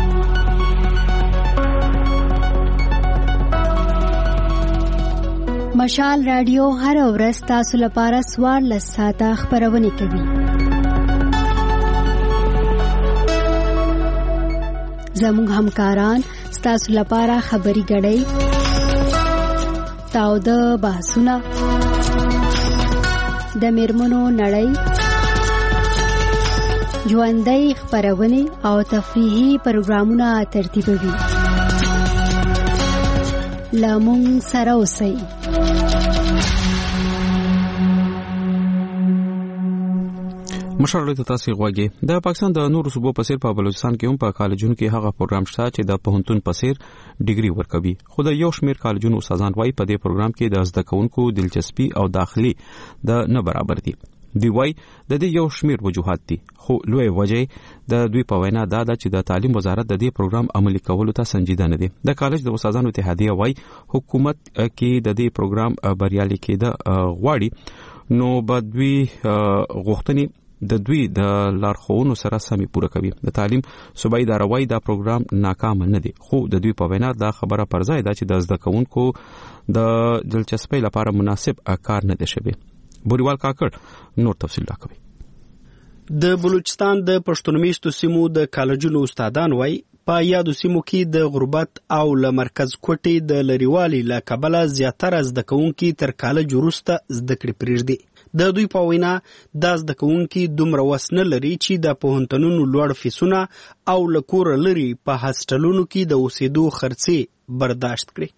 P: مشال رادیو هر ورځ تاسو لپاره سوار لساته خبرونه کوي. زموږ همکاران تاسو لپاره خبري غړي تاو د بحثونه د میرمنو نړۍ ژوندۍ خبرونه او تفریحي پروګرامونه ترتیبوي. لامون سره اوسئ.
A: مشرلو ته تاسو غواګي د پاکستان د نورو صوبو په څیر په بلوچستان کې هم په کالجونو کې هغه پروګرام شته چې د پوهنتون په څیر ډیګري ورکوي. خو د یو شمیر کالجونو استادان وايي په دې پروګرام کې د زده کوونکو دلچسپي او داخلي د نه برابر دي. دی وايي د دې یو شمیر وجوهات دي خو لوی وجه د دوی په وینا دا ده چې د تعلیم وزارت د دې پروګرام عملي کولو ته سنجیده نه دي. د کالج د استادانو اتحادیه وايي حکومت کې د دې پروګرام بریالي کېده غواړي نو بدوی غوښتنې د دوی د لارښوونو سره سمې پوره کوي. د تعلیم صوبایي اداره وايي دا پروګرام ناکام نه دی، خو د دوی په وینا دا خبره پر ځای ده چې د زده کوونکو د دلچسپۍ لپاره مناسب کار نه دی شوی. بوریوال کاکړ نور تفصیل راکوي.
C: د بلوچستان د پښتون میشتو سیمو د کالجونو استادان وایي په یادو سیمو کې د غربت او له مرکز کوټې د لریوالي له کبله زیاتره زده کوونکي تر کالج وروسته زده کړې پرېږدي. د دوی په وینا دا زده کوونکي دومره وس نه لري چې د پوهنتونونو لوړ فیسونه او له کوره لرې په هاسټلونو کې د اوسېدو خرڅې برداشت کړي.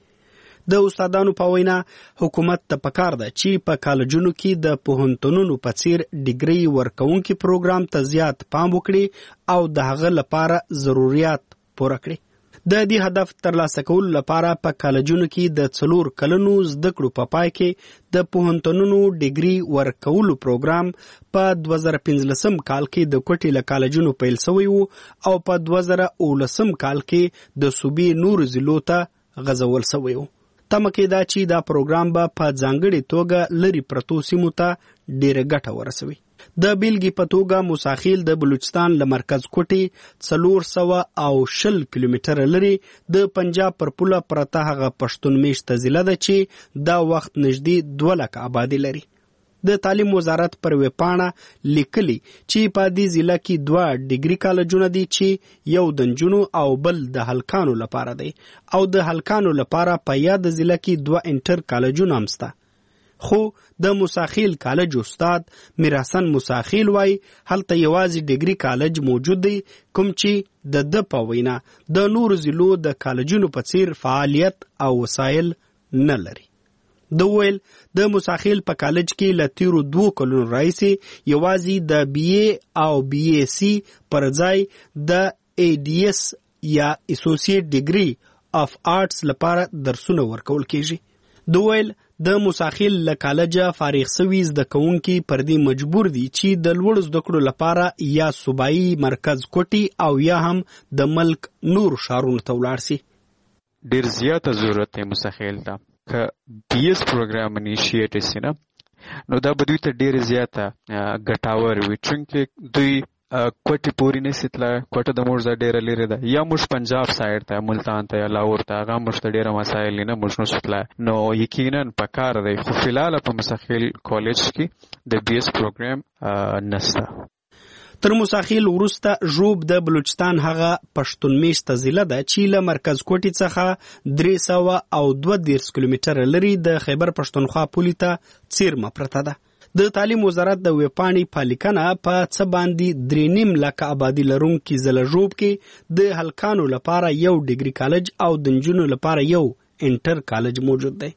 C: د استادانو په وینا حکومت ته پکار ده چې په کالجونو کې د پوهنتونونو په څیر ډیګري ورکوونکي پروګرام ته زیات پام وکړي او د هغه لپاره ضرورت پوره کړي. د دې هدف ترلاسه کولو لپاره په کالجونو کې د څلور کلونو زده کړو په پای کې د پوهنتونونو ډیګري ورکولو پروګرام په دوه زره پنځلسم کال کې د کوټې له کالجونو پیل شوی و او په دوه زره اوولسم کال کې د صوبې نورو ضلعو ته غځول شوی و. تمه کېده چې دا پروګرام به په ځانګړې توګه لرې پرتو سیمو ته ډېره ګټه ورسوي. د بیلګې په توګه موساخیل د بلوچستان له مرکز کوټې څلور سوه او شل کیلومتره لرې د پنجاب پر پوله پرته هغه پښتون میشته ضلع ده چې دا وخت نږدې دوه لکه آبادي لري. د تعلیم وزارت پر ویبپاڼه لیکلي چې په دې ضلع کې دوه ډیګري کالجونه دي چې یو د نجونو او بل د هلکانو لپاره دی او د هلکانو لپاره په یاد ضلع کې دوه انټر کالجونه هم شته. خو د موساخیل کالج استاد میرحسن موساخیل وای هلته یوازې ډیګري کالج موجود دی کوم چې د د په وینا د نورو ضلعو د کالجونو په څیر فعالیت او وسایل نه لري. د ویل د موساخیل په کالج کې له تیرو دوه کلونو راهیسې یوازې د بی اے او بی اے سی پر ځای د ای ډي ایس یا اسوسییټ ډیګري اف آرټس لپاره درسونه ورکول کیږي. د ویل د موساخیل له کالجه فارغ شوي زده کوونکي پر دې مجبور دي چې د لوړ زده کړو لپاره یا صوبایي مرکز کوټې او یا هم د ملک نور ښارونو ته ولاړ شي.
B: ډېر زیاته ضرورت دی موساخیل ته که بی ایس پروګرام انیشیټ شي نه نو دا به دوی ته ډېر زیاته ګټور وي چونکې دوی کوټې پورې نشي تللی. کوټه د موږ ځای ډېره لرې ده یا موږ پنجاب سایډ ته ملتان ته یا لاهور ته هغه موږ ته ډېره مسایل نه موږ نشو تللی نو یقینا په کار دی. خو فلحاله په موساخیل کالج کې د بی ایس پروګرام نشته.
C: تر موساخیل وروسته ژوب د بلوچستان هغه پښتون میشته ضلع ده چې له مرکز کوټې څخه درې سوه او دوه دېرش کیلومتره لرې د خیبر پښتونخوا پولې ته څیرمه پرته ده. د تعلیم وزارت د ویبپاڼې په لیکنه په څه باندې درې نیم لکه آبادي لرونکي ضلع ژوب کې د هلکانو لپاره یو ډیګري کالج او د نجونو لپاره یو انټر کالج موجود دی.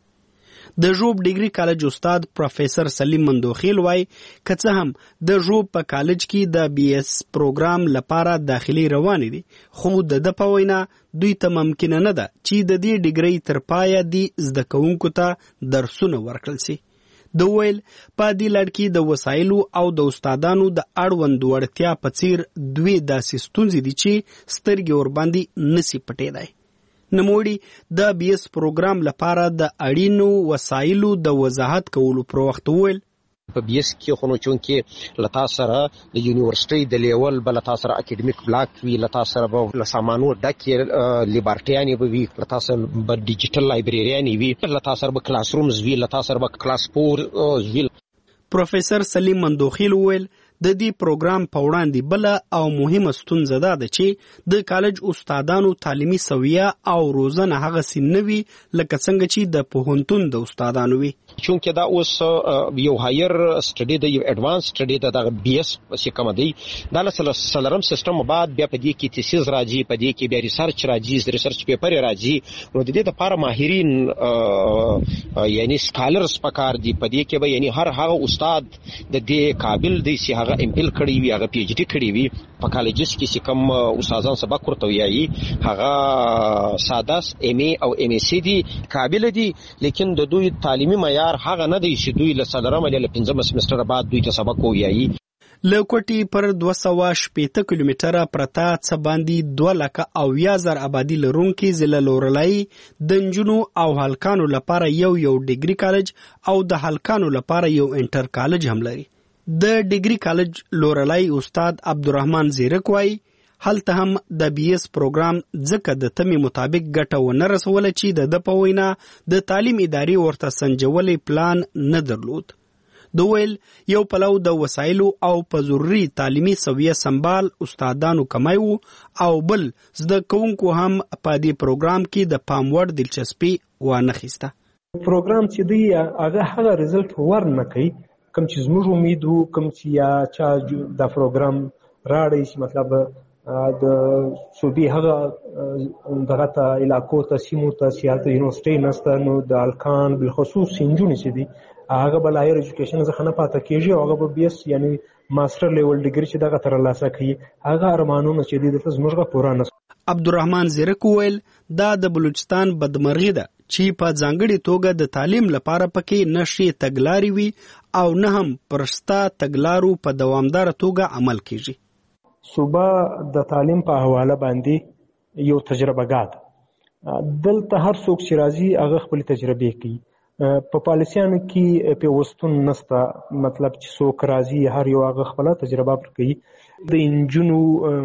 C: د ژوب ډیګري کالج استاد پروفیسر سلیم مندوخیل وای که څه هم د ژوب په کالج کې د بی ایس پروګرام لپاره داخلي روانې دي خو د د په وینا دوی ته ممکنه نه ده چې د دې ډیګري تر پایه دي زده کوونکو ته درسونه ورکړل شي. د ویل په دې لړ کې د وسایلو او د استادانو د اړوند وړتیا په څیر دوی داسې ستونزې دي چې سترګې ورباندې نسی پټېدای. نموړي د بی ایس پروګرام لپاره د اړینو وسایلو د وضاحت کولو پر وخت ویل
Q: په بی ایس کې خو نو چونکې لتا سره د یونیورسيټي د لیول بل لتا سره اکیډمیک بلاک وی لتا سره به لسامانو ډکې لیبرټیانی به وی لتا سره به ډیجیټل لایبرریانی وی لتا سره به کلاس رومز وی لتا سره به کلاس فور وی.
C: پروفیسر سلیم مندوخیل ویل د دې پروګرام په وړاندې بله او مهمه ستونزه ده ده چې د کالج استادانو تعلیمي سویه او روزنه هغسې نه وي لکه څنګه چې د پوهنتون د استادانو وي.
Q: چونکې دا اوس یو هایر سټډي د یو اډوانس سټډي د دغه بی ایس چې کوم دی دا له څلورم سیسټم بعد بیا په دې کې تیسیز راځي په دې کې بیا ریسرچ راځي ریسرچ پیپر راځي نو د دې لپاره ماهرین یعنی سکالرز پکار دي په دې کې به یعنی هر هغه استاد د دې قابل دی چې هغه ام پل کړی وي هغه پی ایچ ډي کړی وي په کالجز کې چې کوم استادان سبق ورته وایي هغه سادس ام ای او ام اس سی دي قابل دي لیکن د دوی تعلیمي معیار هغه نه دی چې دوی له څلورم یا له پنځم سمستر بعد دوی ته سبق وایي.
C: له کوټې پر دوه سوه شپېته کیلومتره پرته څه باندې دوه لکه اویا زر آبادي لرونکي ضلع لورلای د نجونو او هلکانو لپاره یو یو ډیګري کالج او د هلکانو لپاره یو انټر کالج هم لري. د ډیګري کالج لورلای استاد عبدالرحمن زیرک وای هلته هم د بي اس پروګرام ځکه د تمې مطابق ګټه ونه رسوله چې د د په وینا د تعلیم ادارې ورته سنجولې پلان نه درلود. د ویل یو پلو د وسایلو او په ضروري تعلیمي سویه سنبال استادانو کمای وو او بل زده کوونکو هم په دې پروګرام کې د پام وړ دلچسپي وانخیسته.
R: پروګرام چې دی هغه هغه ریزلټ ورنه کوي کوم چې زموږ امید وو، کوم چې یا چا دا پروګرام راړی چې مطلب د صوبې هغه دغه ته علاقو ته سیمو ته سیالته یونیورسټۍ نسته، نو د الکان بالخصوص نجونې چې دي هغه به لایر ایجوکیشن څخه نه پاته کېږي او هغه به بي اس یعنی ماسټر لیول ډیګري چې دغه ترلاسه کوي، هغه ارمانونه چې دي دلته زموږ پوره نه.
C: عبدالرحمن زیرک وویل دا د بلوچستان بدمرغي ده چې په ځانګړې توګه د تعلیم لپاره پکې نشي تګلاري وي او نه هم پرستا تګلارو په دوامداره توګه عمل کیږي.
R: صوبه د تعلیم په حواله باندې یو تجربه ګاد دلته هر څوک چې راځي هغه خپل تجربې کوي. په پالیسیانو کې پیوستون نسته، مطلب چې څوک راځي هر یو هغه خپل تجربه پر کوي. د انجونو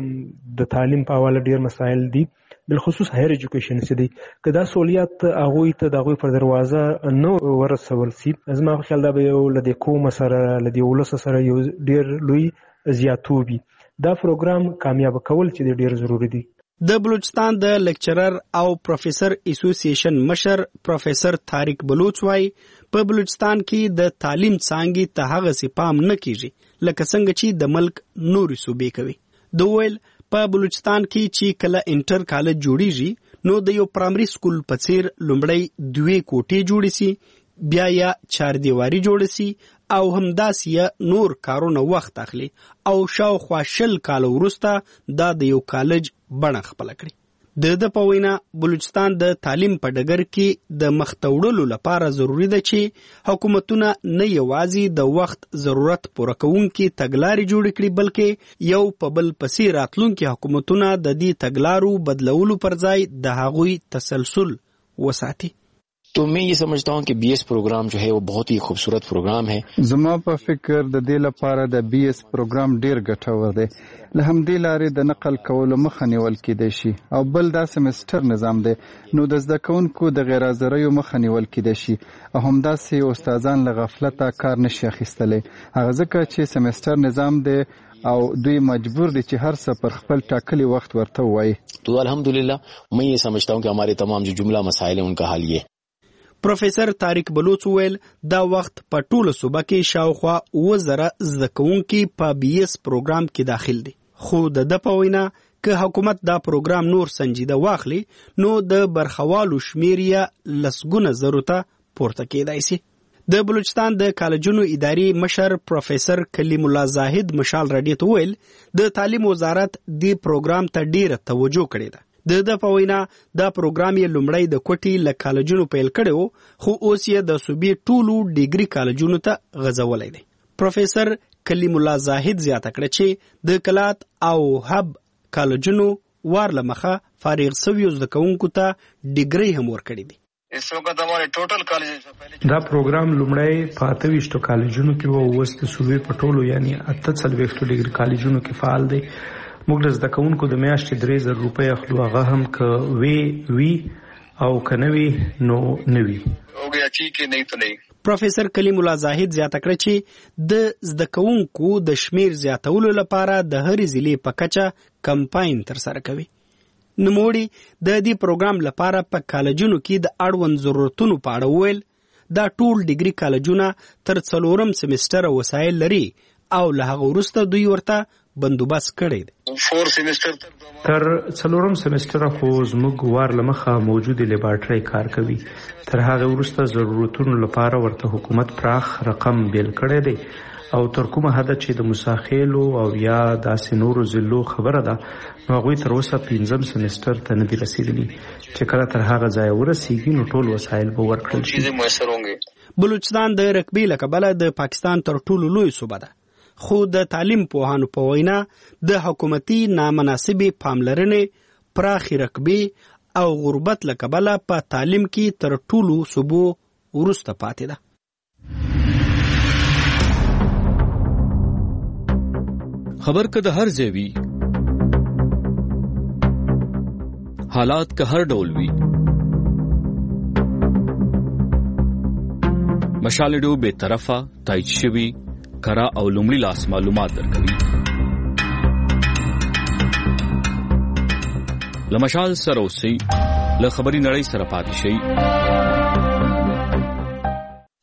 R: د تعلیم په حواله ډیر مسایل دي، بالخصوص هایر ایجوکیشن چې دی که دا سہولیات هغوی ته د هغوی پر دروازه نه ورسول سي، زما په خیال دا به یو له دې قوم سره له دې ولس سره یو ډیر لوی زیاتوبي. دا پروګرام کامیاب کول چې ډیر ضروری دی.
C: د بلوچستان د لیکچرر او پروفیسر اسوسییشن مشر پروفیسر طارق بلوچ وای په بلوچستان کې د تعلیم څانګې ته هغه سپام نه کیږي لکه څنګه چې د ملک نوري صوبې کوي. د ویل په بلوچستان کې چې کله انټر کالج جوړیږي نو د یو پرایمري سکول په څیر لومړی دوی کوټې جوړې سي، بیا یا چار دیواری جوړ سي او همداسې نور کارونه وخت اخلي او شاوخوا شل کال وروسته دا د یو کالج بڼه خپله کړي. د د په وینا بلوچستان د تعلیم په ډګر کې د مخته وړلو لپاره ضروری ده چې حکومتونه نه یوازې د وخت ضرورت پوره کوونکي تګلارې جوړې کړي بلکې یو په بل پسې راتلونکي حکومتونه د دې تګلارو بدلولو پر ځای د هغوی تسلسل وساتي.
S: तो मैं ये समझता हूँ कि बी एस प्रोग्राम जो है वो बहुत ही खूबसूरत प्रोग्राम है.
I: زما په فکر د دې لپاره د بي اس پروګرام ډیر ګټور دی. له همدې لارې د نقل کولو مخه نیول کېدای شي او بل دا سمستر نظام دی نو د زده کوونکو د غیر حاضریو مخه نیول کېدای شي او همداسې استادان له غفلته کار نشي اخیستلی. هغه ځکه چې سمستر نظام دی او دوی مجبور دي چې هر څه پر خپل ټاکلي وخت ورته وایي.
S: تو الحمدللہ मैं ये समझता हूँ कि हमारे तमाम जो जुमला मसाइल हैं उनका हल ये.
C: پروفیسر طارق بلوچ ویل دا وخت په ټوله صوبه کې شاوخوا اوه زره زده کوونکي په بي اس پروګرام کې داخل دي، خو د د په وینا که حکومت دا پروګرام نور سنجیده واخلي نو د برخوالو شمیر یې لسګونه زرو ته پورته کېدای سي. د بلوچستان د کالجونو اداري مشر پروفیسر کلیم الله زاهد مشال رادیو ته ویل د تعلیم وزارت دې پروګرام ته ډیره توجه کړې ده. د د په وینا دا پروګرام یې لومړی د کوټې له کالجونو پیل کړی و خو اوس یې د صوبې ټولو ډیګري کالجونو ته غځولی دی. پروفیسر کلیم الله زاهد زیاته کړه چې د کلات او هب کالجونو وار له مخه فارغ سویو زده کوونکو ته ډیګري هم ورکړي دي.
R: دا پروګرام لومړی په اته ویشتو کالجونو کې و، اوس د صوبې په ټولو یعنی اته څلوېښتو ډیګري کالجونو کې فعال دی. موږ د زده کوونکو د میاشتې درې زره روپۍ اخلو، هغه هم که وی وي او که نه وي نو نه وي.
C: پروفیسر کلیم الله زاهد زیاته کړه چې د زده کوونکو د شمیر زیاتولو لپاره د هرې ضلعې په کچه کمپاین ترسره کوي. نوموړي د دې پروګرام لپاره په کالجونو کې د اړوند ضرورتونو په اړه وویل دا ټول ډیګري کالجونه تر څلورم سمستر وسایل لري او له هغه وروسته دوی ورته بندوبست کړی دی.
R: تر څلورم سمستر خو زموږ وار له مخه موجودې لیبارټرۍ کار کوي. تر هغه وروسته ضرورتونو لپاره ورته حکومت پراخ رقم بیل کړی دی او تر کومه حده چې د مساخیلو او یا داسې نورو ضلعو خبره ده نو هغوی تر اوسه پنځم سمستر ته نه دي رسېدلي چې کله تر هغه ځایه ورسېږي نو ټول وسایل به ورکړل شي.
C: بلوچستان د رقبې له کبله د پاکستان تر ټولو لوی صوبه ده، خو د تعلیم پوهانو په وینا د حکومتي نامناسبې پاملرنې، پراخې رقبې او غربت له کبله په تعلیم کې تر ټولو صوبو وروسته پاتې ده.
H: خبر که د هر ځای وي، حالات که هر ډول وي، مشال ریډیو به طرفه تایید شوی کرا او لومړي لاس معلومات درکوي. له مشال سره اوسئ، له خبري نړۍ سره پاتې شئ.